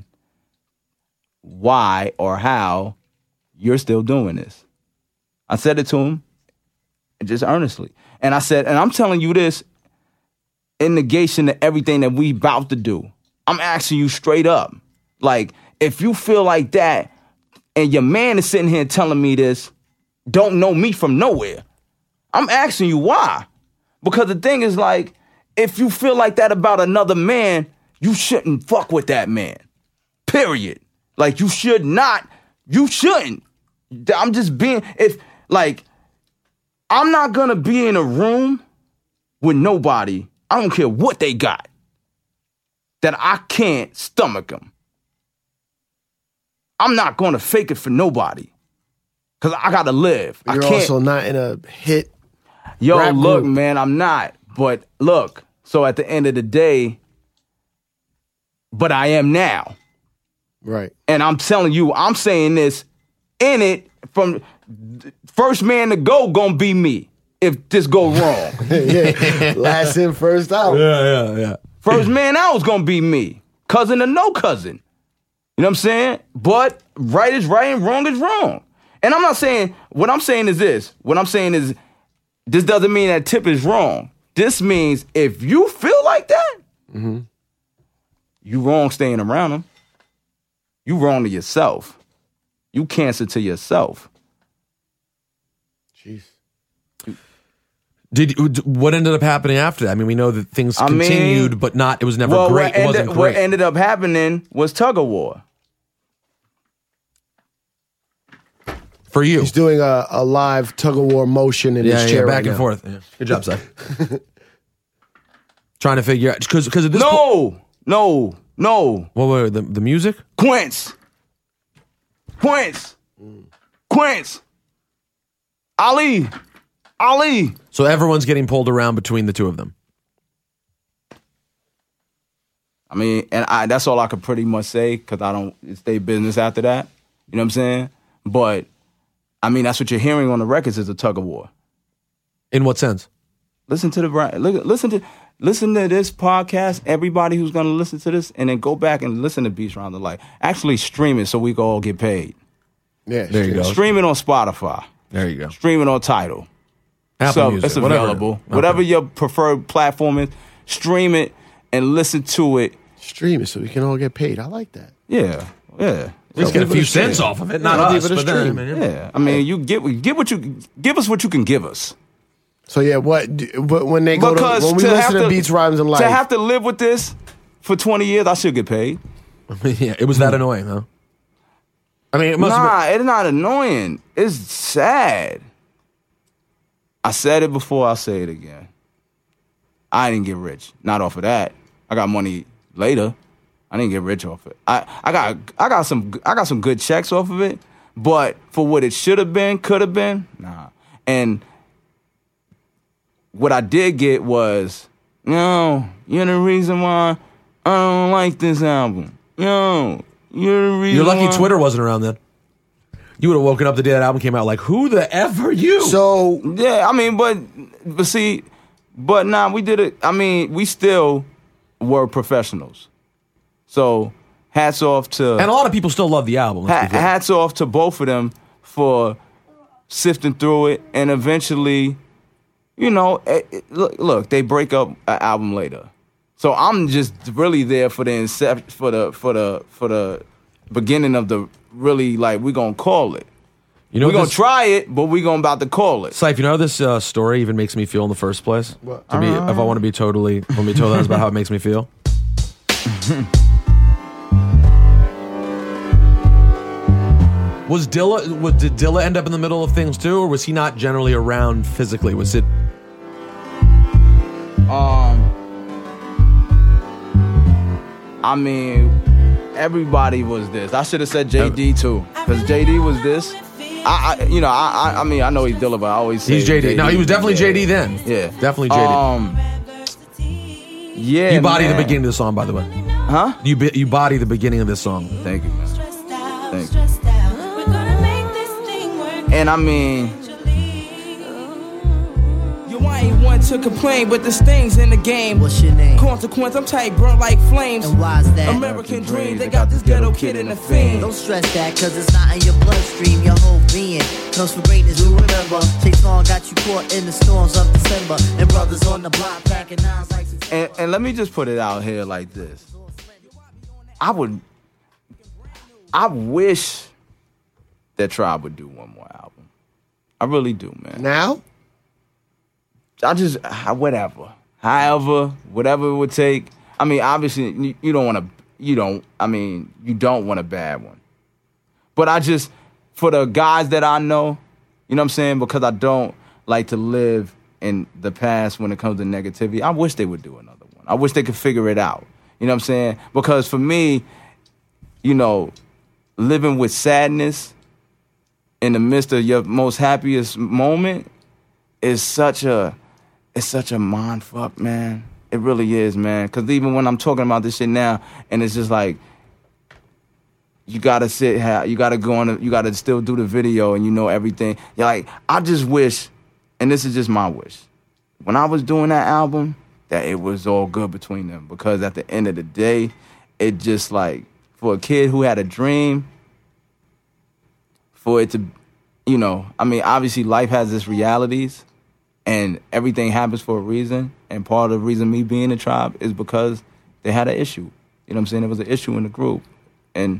why or how you're still doing this. I said it to him, just earnestly. And I said, and I'm telling you this in negation to everything that we about to do. I'm asking you straight up. Like, if you feel like that, and your man is sitting here telling me this, don't know me from nowhere. I'm asking you why. Because the thing is, like, if you feel like that about another man, you shouldn't fuck with that man. Period. Like, you should not. You shouldn't. I'm just being, I'm not going to be in a room with nobody, I don't care what they got, that I can't stomach them. I'm not going to fake it for nobody. Because I got to live. You're I can't. also not in a hit. Yo, rap look, group. man, I'm not. But look, so at the end of the day, but I am now. Right. And I'm telling you, I'm saying this in it from first man to go gonna be me if this go wrong. Yeah. Last in, first out. Yeah. First man out is gonna be me. Cousin or no cousin. You know what I'm saying? But right is right and wrong is wrong. And I'm not saying, what I'm saying is this. What I'm saying is, this doesn't mean that Tip is wrong. This means if you feel like that, you wrong staying around him. You wrong to yourself. You cancer to yourself. Jeez. What ended up happening after that? I mean, we know that things continued, but not. It was never great. It wasn't great. What ended up happening was tug of war. For you. He's doing a live tug of war motion in his chair back right and now. forth. Yeah. Good job, Si. Trying to figure out, because at this No. What were the music? Quince. Ali. So everyone's getting pulled around between the two of them. I mean, and that's all I could pretty much say because I don't stay business after that. You know what I'm saying? But I mean, that's what you're hearing on the records is a tug of war. In what sense? Listen to this podcast. Everybody who's gonna listen to this, and then go back and listen to Beats Round the Light. Actually, stream it so we can all get paid. Yeah, There you go. Stream it on Spotify. There you go. Stream it on Tidal. Apple Music, it's available. Whatever your preferred platform is, stream it and listen to it. Stream it so we can all get paid. I like that. Yeah. Let's get a few cents off of it. Not us, give it a but then, stream. Yeah. I mean, you give us what you can give us. So yeah, but when they go Because when we to listen have to to- Beats, Rhymes, and Life, To have to live with this for 20 years, I should get paid. Yeah, it was that annoying, huh? I mean, it must have been. It's not annoying. It's sad. I said it before, I'll say it again. I didn't get rich. Not off of that. I got money later. I didn't get rich off it. I got some good checks off of it, but for what it should have been, could have been, nah. And what I did get was, you're the reason why I don't like this album. You're the reason. You're lucky why. Twitter wasn't around then. You would have woken up the day that album came out like, who the F are you? So Yeah, I mean, but nah, we did it. I mean, we still were professionals. So hats off to and a lot of people still love the album. let's be fair. hats off to both of them for sifting through it, and eventually, look, they break up an album later. So I'm just really there for the for the beginning of the really, like, we're gonna call it. You know We're gonna this- try it, but we're gonna about to call it. Syfe, you know how this story even makes me feel in the first place? To be, if I want to be totally honest about how it makes me feel. Did Dilla end up in the middle of things too, or was he not generally around physically? Was it? I mean, everybody was this. I should have said JD too, because JD was this. I mean, I know he's Dilla, but I always say He's JD. No, he was definitely JD then. Yeah, Definitely JD. Yeah, you body man. the beginning of the song, by the way. Huh? You body the beginning of this song. Thank you, man. Thank you. And I mean, Yo, I ain't one to complain, but there's things in the game. What's your name? Consequence, I'm tight, burnt like flames. And why's that? American dream, they got this ghetto kid in the fiend. Don't stress that, cause it's not in your bloodstream. Your whole being comes for greatness, you remember. Chase Long got you caught in the storms of December. And brothers on the block packing nines like and let me just put it out here like this. I wish that Tribe would do one more album. I really do, man. now, Whatever. However, whatever it would take. I mean, obviously, you don't want a bad one. But for the guys that I know, you know what I'm saying? Because I don't like to live in the past when it comes to negativity, I wish they would do another one. I wish they could figure it out. You know what I'm saying? Because for me, living with sadness in the midst of your most happiest moment is such a mind fuck, man. It really is, man. Because even when I'm talking about this shit now, and it's just like, you gotta you gotta go on, you gotta still do the video, and you know everything. You're like, I just wish, and this is just my wish, when I was doing that album, that it was all good between them. Because at the end of the day, it just like, for a kid who had a dream, for it to, I mean, obviously life has its realities, and everything happens for a reason. And part of the reason me being a Tribe is because they had an issue. You know what I'm saying? There was an issue in the group. And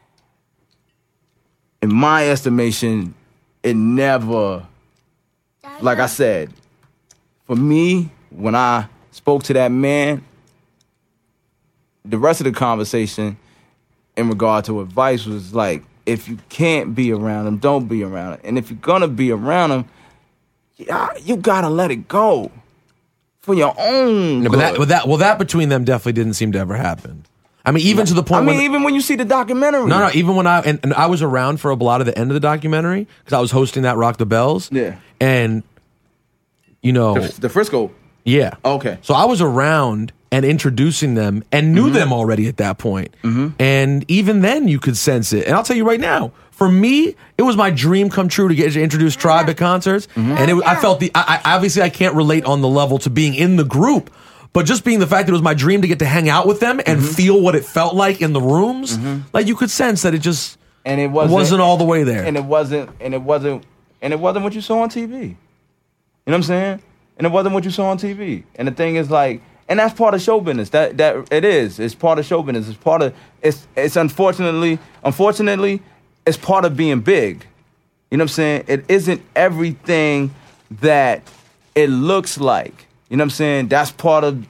in my estimation, it never, like I said, for me, when I spoke to that man, the rest of the conversation in regard to advice was like, if you can't be around him, don't be around him. And if you're gonna be around him, you gotta let it go for your own good. But that between them definitely didn't seem to ever happen. I mean, even to the point. Even when you see the documentary. No. Even when and I was around for a lot of the end of the documentary because I was hosting that Rock the Bells. Yeah. And the Frisco. Yeah. Okay. So I was around and introducing them and knew them already at that point. And even then you could sense it. And I'll tell you right now, for me, it was my dream come true to get to introduce Tribe at concerts. And I felt I obviously I can't relate on the level to being in the group, but just being the fact that it was my dream to get to hang out with them and feel what it felt like in the rooms, like you could sense that it just wasn't all the way there. And it wasn't what you saw on TV. You know what I'm saying? And it wasn't what you saw on TV. And the thing is like, and that's part of show business. That it is. It's part of show business. It's part of it's unfortunately it's part of being big. You know what I'm saying? It isn't everything that it looks like. You know what I'm saying? That's part of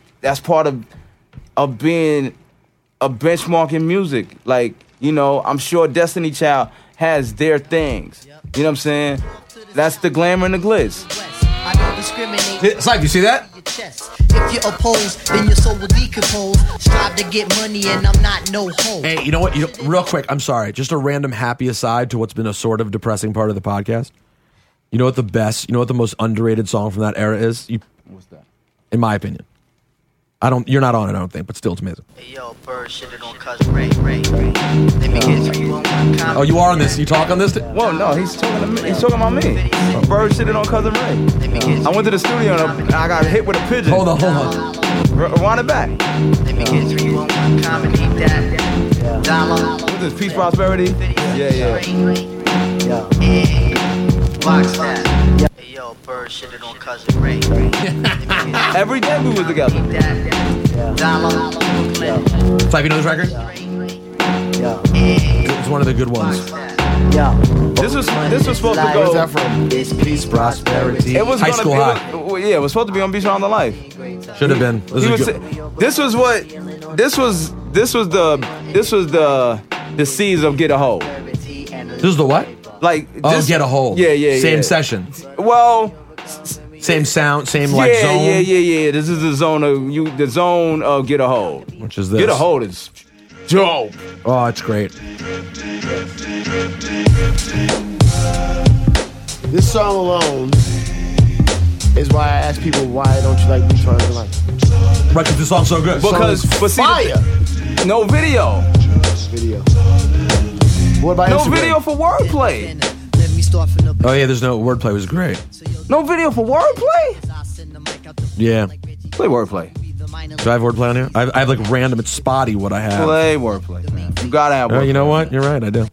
being a benchmark in music. Like, you know, I'm sure Destiny Child has their things. You know what I'm saying? That's the glamour and the glitz. I don't discriminate. Sype, you see that? If you oppose, then your soul will decompose. Strive to get money and I'm not no hoe. Hey, you know what? Real quick, I'm sorry. Just a random happy aside to what's been a sort of depressing part of the podcast. You know what the most underrated song from that era is? What's that? In my opinion. You're not on it, I don't think, but still, it's amazing. Hey, yo, Bird, shit it on Cousin Ray. Let me get 311. Oh, you are on this? You talk on this? Well, no, he's talking to me. He's talking about me. Bird shitted on Cousin Ray. I went to the studio and I got hit with a pigeon. Hold on. Rewind it back. Let me get 311. Comedy, that. Dollar. What's this? Peace, prosperity? Yeah. Box that. Hey, yo, Bird, shit it on Cousin Ray. Every day we was together. Dollar. Sype, you know this record? It's one of the good ones. This was supposed to go. Where's that from? It's Peace, Prosperity. It was High gonna School be, High. It was supposed to be on Beach Around the Life. Should have been. This was the seeds of Get a Hold. This is the what? Like this, Get a Hold. Yeah. Same session. Well, Same sound, same like zone. Yeah. This is the zone of Get a Hold. Which is this? Get a Hold is dope. Oh, it's great. This song alone is why I ask people, why don't you like Beach Around the Life? Right, because the song's so good. Because fire. No video. What about No Instagram? video for wordplay. Let me start from the Oh yeah, there's no wordplay. Was great. No video for wordplay. Yeah. Play wordplay. Do I have wordplay on here? I have like random. It's spotty what I have. Play wordplay, man. You gotta have wordplay. You know what? You're right. I do.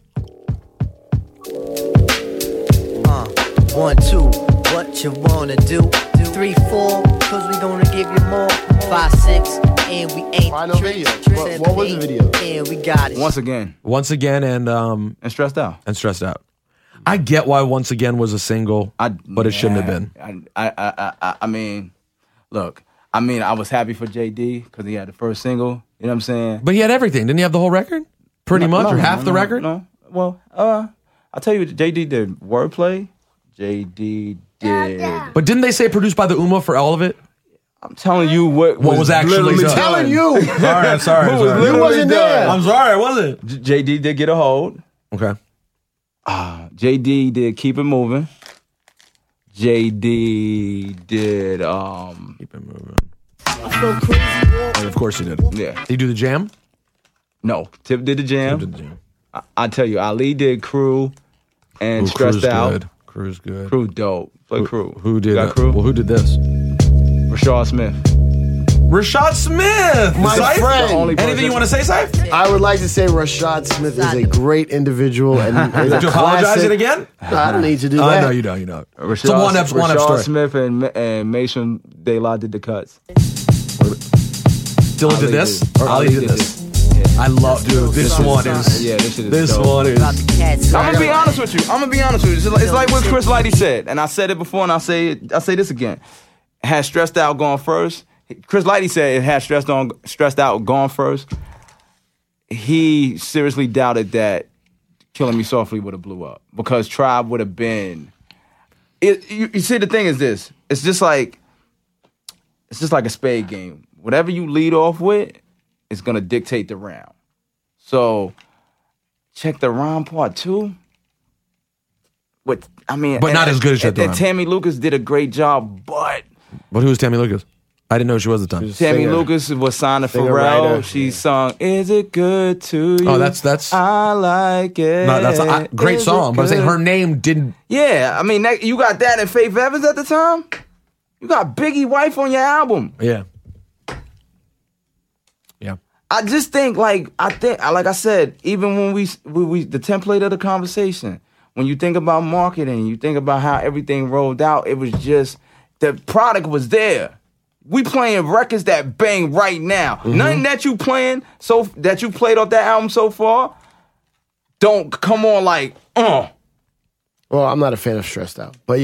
1, 2, what you wanna do? 3, 4, cause we gonna give you more. 5, 6, and we ain't. Why no video? What was the video? And we got it. Once again, and stressed out. I get why Once Again was a single, but it shouldn't have been. I mean, look. I mean, I was happy for JD because he had the first single. You know what I'm saying? But he had everything. Didn't he have the whole record? Pretty much, or half the record? No. Well, I'll tell you, JD did wordplay. JD did. But didn't they say produced by the Uma for all of it? I'm telling you what was actually literally done. Telling you. Sorry, I'm sorry. Who was sorry. literally You wasn't there. done. I'm sorry, I wasn't. JD did Get a Hold. Okay. JD did Keep It Moving. JD did Keep it moving. I feel crazy. Of course he did. Yeah. Did he do the jam? No. Tip did the jam. Did the jam. I tell you, Ali did Crew and Ooh, Stressed Crew's Out. Good. Crew's good. Crew dope. Play Crew. Who did Got Crew? Well, who did this? Rashad Smith. Rashad Smith. My Sype? friend. The only person- Anything you want to say, Sype? I would like to say Rashad Smith is a great individual and is a To apologize classic. it again? I don't need to do that. No, you don't. You don't. Rashad, It's a one-up Rashad story. Smith and Mason De La did the cuts. Dylan did Ali this? did. Or Ali did this? I love, dude. This one is. Yeah, this shit is This dope. one is. I'm gonna be honest with you. It's like what Chris Lighty said, and I said it before, and I say this again. Had Stressed Out gone first. Chris Lighty said it had Stressed Out gone first. He seriously doubted that Killing Me Softly would have blew up because Tribe would have been. You see, the thing is this. It's just like a spade game. Whatever you lead off with is gonna dictate the round. So check the rhyme part too. But not as good as Check the and Rhyme. Tammy Lucas did a great job, but But who was Tammy Lucas? I didn't know she was at the time. Tammy Singer. Lucas was signed to Singer, Pharrell. writer. She sung "Is It Good to You?" Oh, that's. I like it. No, that's a great Is song. it But I'm saying good? her name didn't. Yeah, I mean you got that in Faith Evans at the time. You got Biggie wife on your album. Yeah. Yeah. I just think, like I said, even when we the template of the conversation, when you think about marketing, you think about how everything rolled out, it was just, the product was there. We playing records that bang right now. Mm-hmm. Nothing that you playing, that you played off that album so far, don't come on like, Well, I'm not a fan of Stressed Out, but yeah,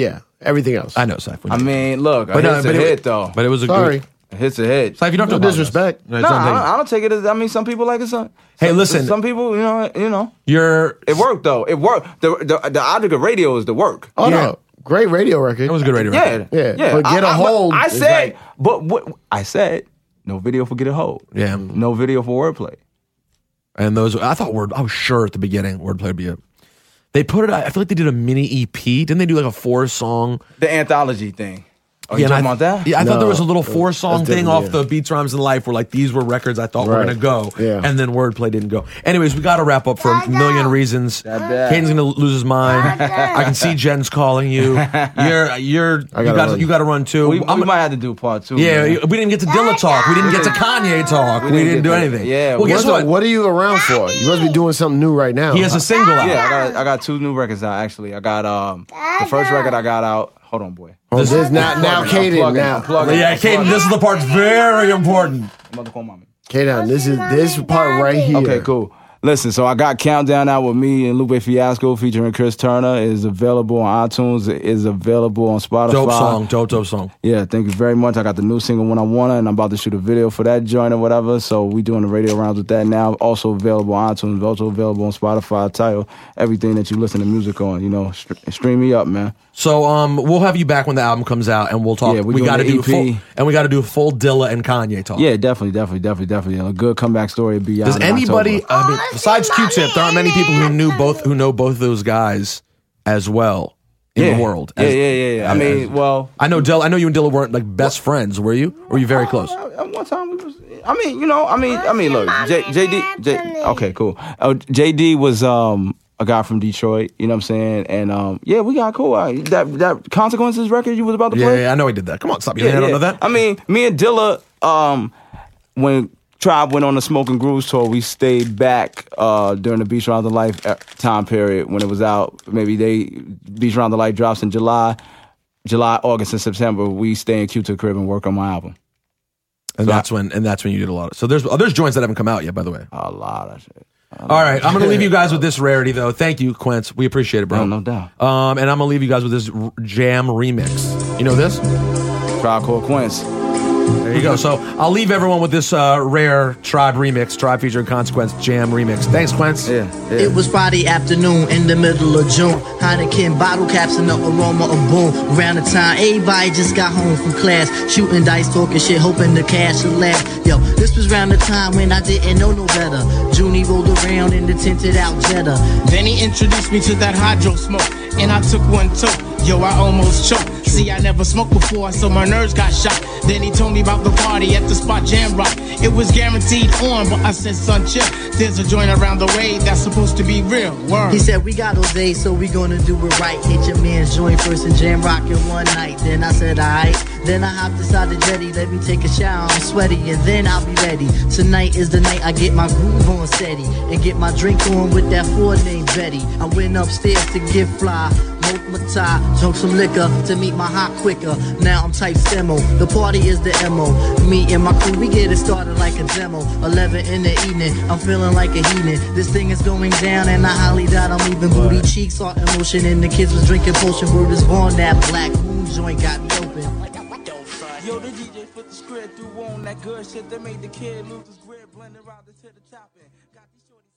everything else. I know, Saif. I mean, look, But it's a hit though. But it was a Sorry. good. A hit's a hit. Saif, you don't have No to apologize. disrespect. No, it's No, not I don't take it as. I mean, some people like it. Hey, listen. Some people, you know, You're. it worked though. It worked. The object of radio is the work. Oh Yeah. no, great radio record. It was a good radio. record. Yeah. But Get a Hold I is said, like- but what I said, no video for Get a Hold. Yeah. No video for Wordplay. And those, I was sure at the beginning Wordplay would be a. They put it. I feel like they did a mini EP. Didn't they do like a 4-song? The anthology thing. Oh, you and talking I, about that? Yeah, I thought No, there was a little 4-song that's thing different, off the Beats, Rhymes, and Life where like these were records I thought were Right. going to go. Yeah. And then Wordplay didn't go. Anyways, we got to wrap up for a million reasons. Caden's going to lose his mind. I can see Jen's calling you. You got to run too. We might have to do part 2. Yeah, man. we didn't get to Dilla talk. We didn't get to Kanye talk. We didn't get do to- anything. yeah, Well, guess what? What are you around for? You must be doing something new right now. He has a single out. Yeah, I got 2 new records out actually. I got the first record I got out. Hold on, boy. This is now Kaden Plugging, now. I'm plugging. Yeah, Caden, this is the part's very important. I'm about to call mommy. Kaden, this part right here. Okay, cool. Listen, so I got Countdown out with me and Lupe Fiasco featuring Chris Turner. It is available on iTunes. It is available on Spotify. Dope song. Yeah, thank you very much. I got the new single When I Wanna, and I'm about to shoot a video for that joint or whatever. So we doing the radio rounds with that now. Also available on iTunes, also available on Spotify, Tidal, everything that you listen to music on. You know, stream me up, man. So we'll have you back when the album comes out, and we'll talk. Yeah, we're we doing got to the do EP. we got to do a full Dilla and Kanye talk. Yeah, definitely. A good comeback story will be out Does in anybody? October. I mean, besides Q-Tip, there aren't many people who knew both those guys as well in the world. Yeah. I mean, well, I know Dilla. I know you and Dilla weren't like best friends, were you? Or were you very close? At one time we was. I mean, look, JD. Okay, cool. JD was a guy from Detroit. You know what I'm saying? And yeah, we got cool. That Consequences record you was about to play. Yeah, I know he did that. Come on, stop. I don't know that. I mean, me and Dilla, when Tribe went on the Smoke and Grooves tour, we stayed back during the Beats Around the Life time period when it was out. Maybe Beats Around the Life drops in July, August, and September. We stay in Q-Tip crib and work on my album. And that's when you did a lot of. So there's joints that haven't come out yet, by the way. A lot of shit. All right, I'm gonna leave you guys with this rarity though. Thank you, Quince. We appreciate it, bro. No doubt. And I'm gonna leave you guys with this Jam remix. You know this? Tribe Called Quince. There you go. So I'll leave everyone with this rare Tribe remix, Tribe featuring Consequence Jam remix. Thanks, Quince. Yeah. It was Friday afternoon in the middle of June. Heineken bottle caps and the aroma of boom. Around the time everybody just got home from class, shooting dice, talking shit, hoping the cash would last. Yo, this was around the time when I didn't know no better. Junie rolled around in the tinted out Jetta. Then he introduced me to that hydro smoke, and I took one toke. Yo, I almost choked. See, I never smoked before, so my nerves got shot. Then he told me about the party at the spot Jam Rock. It was guaranteed on, but I said, son, chill. There's a joint around the way that's supposed to be real. Word. He said, we got those days, so we gonna do it right. Hit your man's joint first and Jam Rock in one night. Then I said, alright. Then I hopped inside the jetty, let me take a shower, I'm sweaty, and then I'll be ready. Tonight is the night I get my groove on steady and get my drink on with that Ford named Betty. I went upstairs to get fly, smoked my tie, drunk some liquor to meet my hot quicker. Now I'm type Stemo, the party is the MO. Me and my crew, we get it started like a demo. 11 in the evening, I'm feeling like a heathen. This thing is going down and I highly doubt I'm leaving. Booty cheeks are in motion and the kids was drinking potion. Word is born, that black moon joint got me open. Yo, the DJ put the square through on that good shit that made the kid lose his grip, blended right to the top end. Got these shorties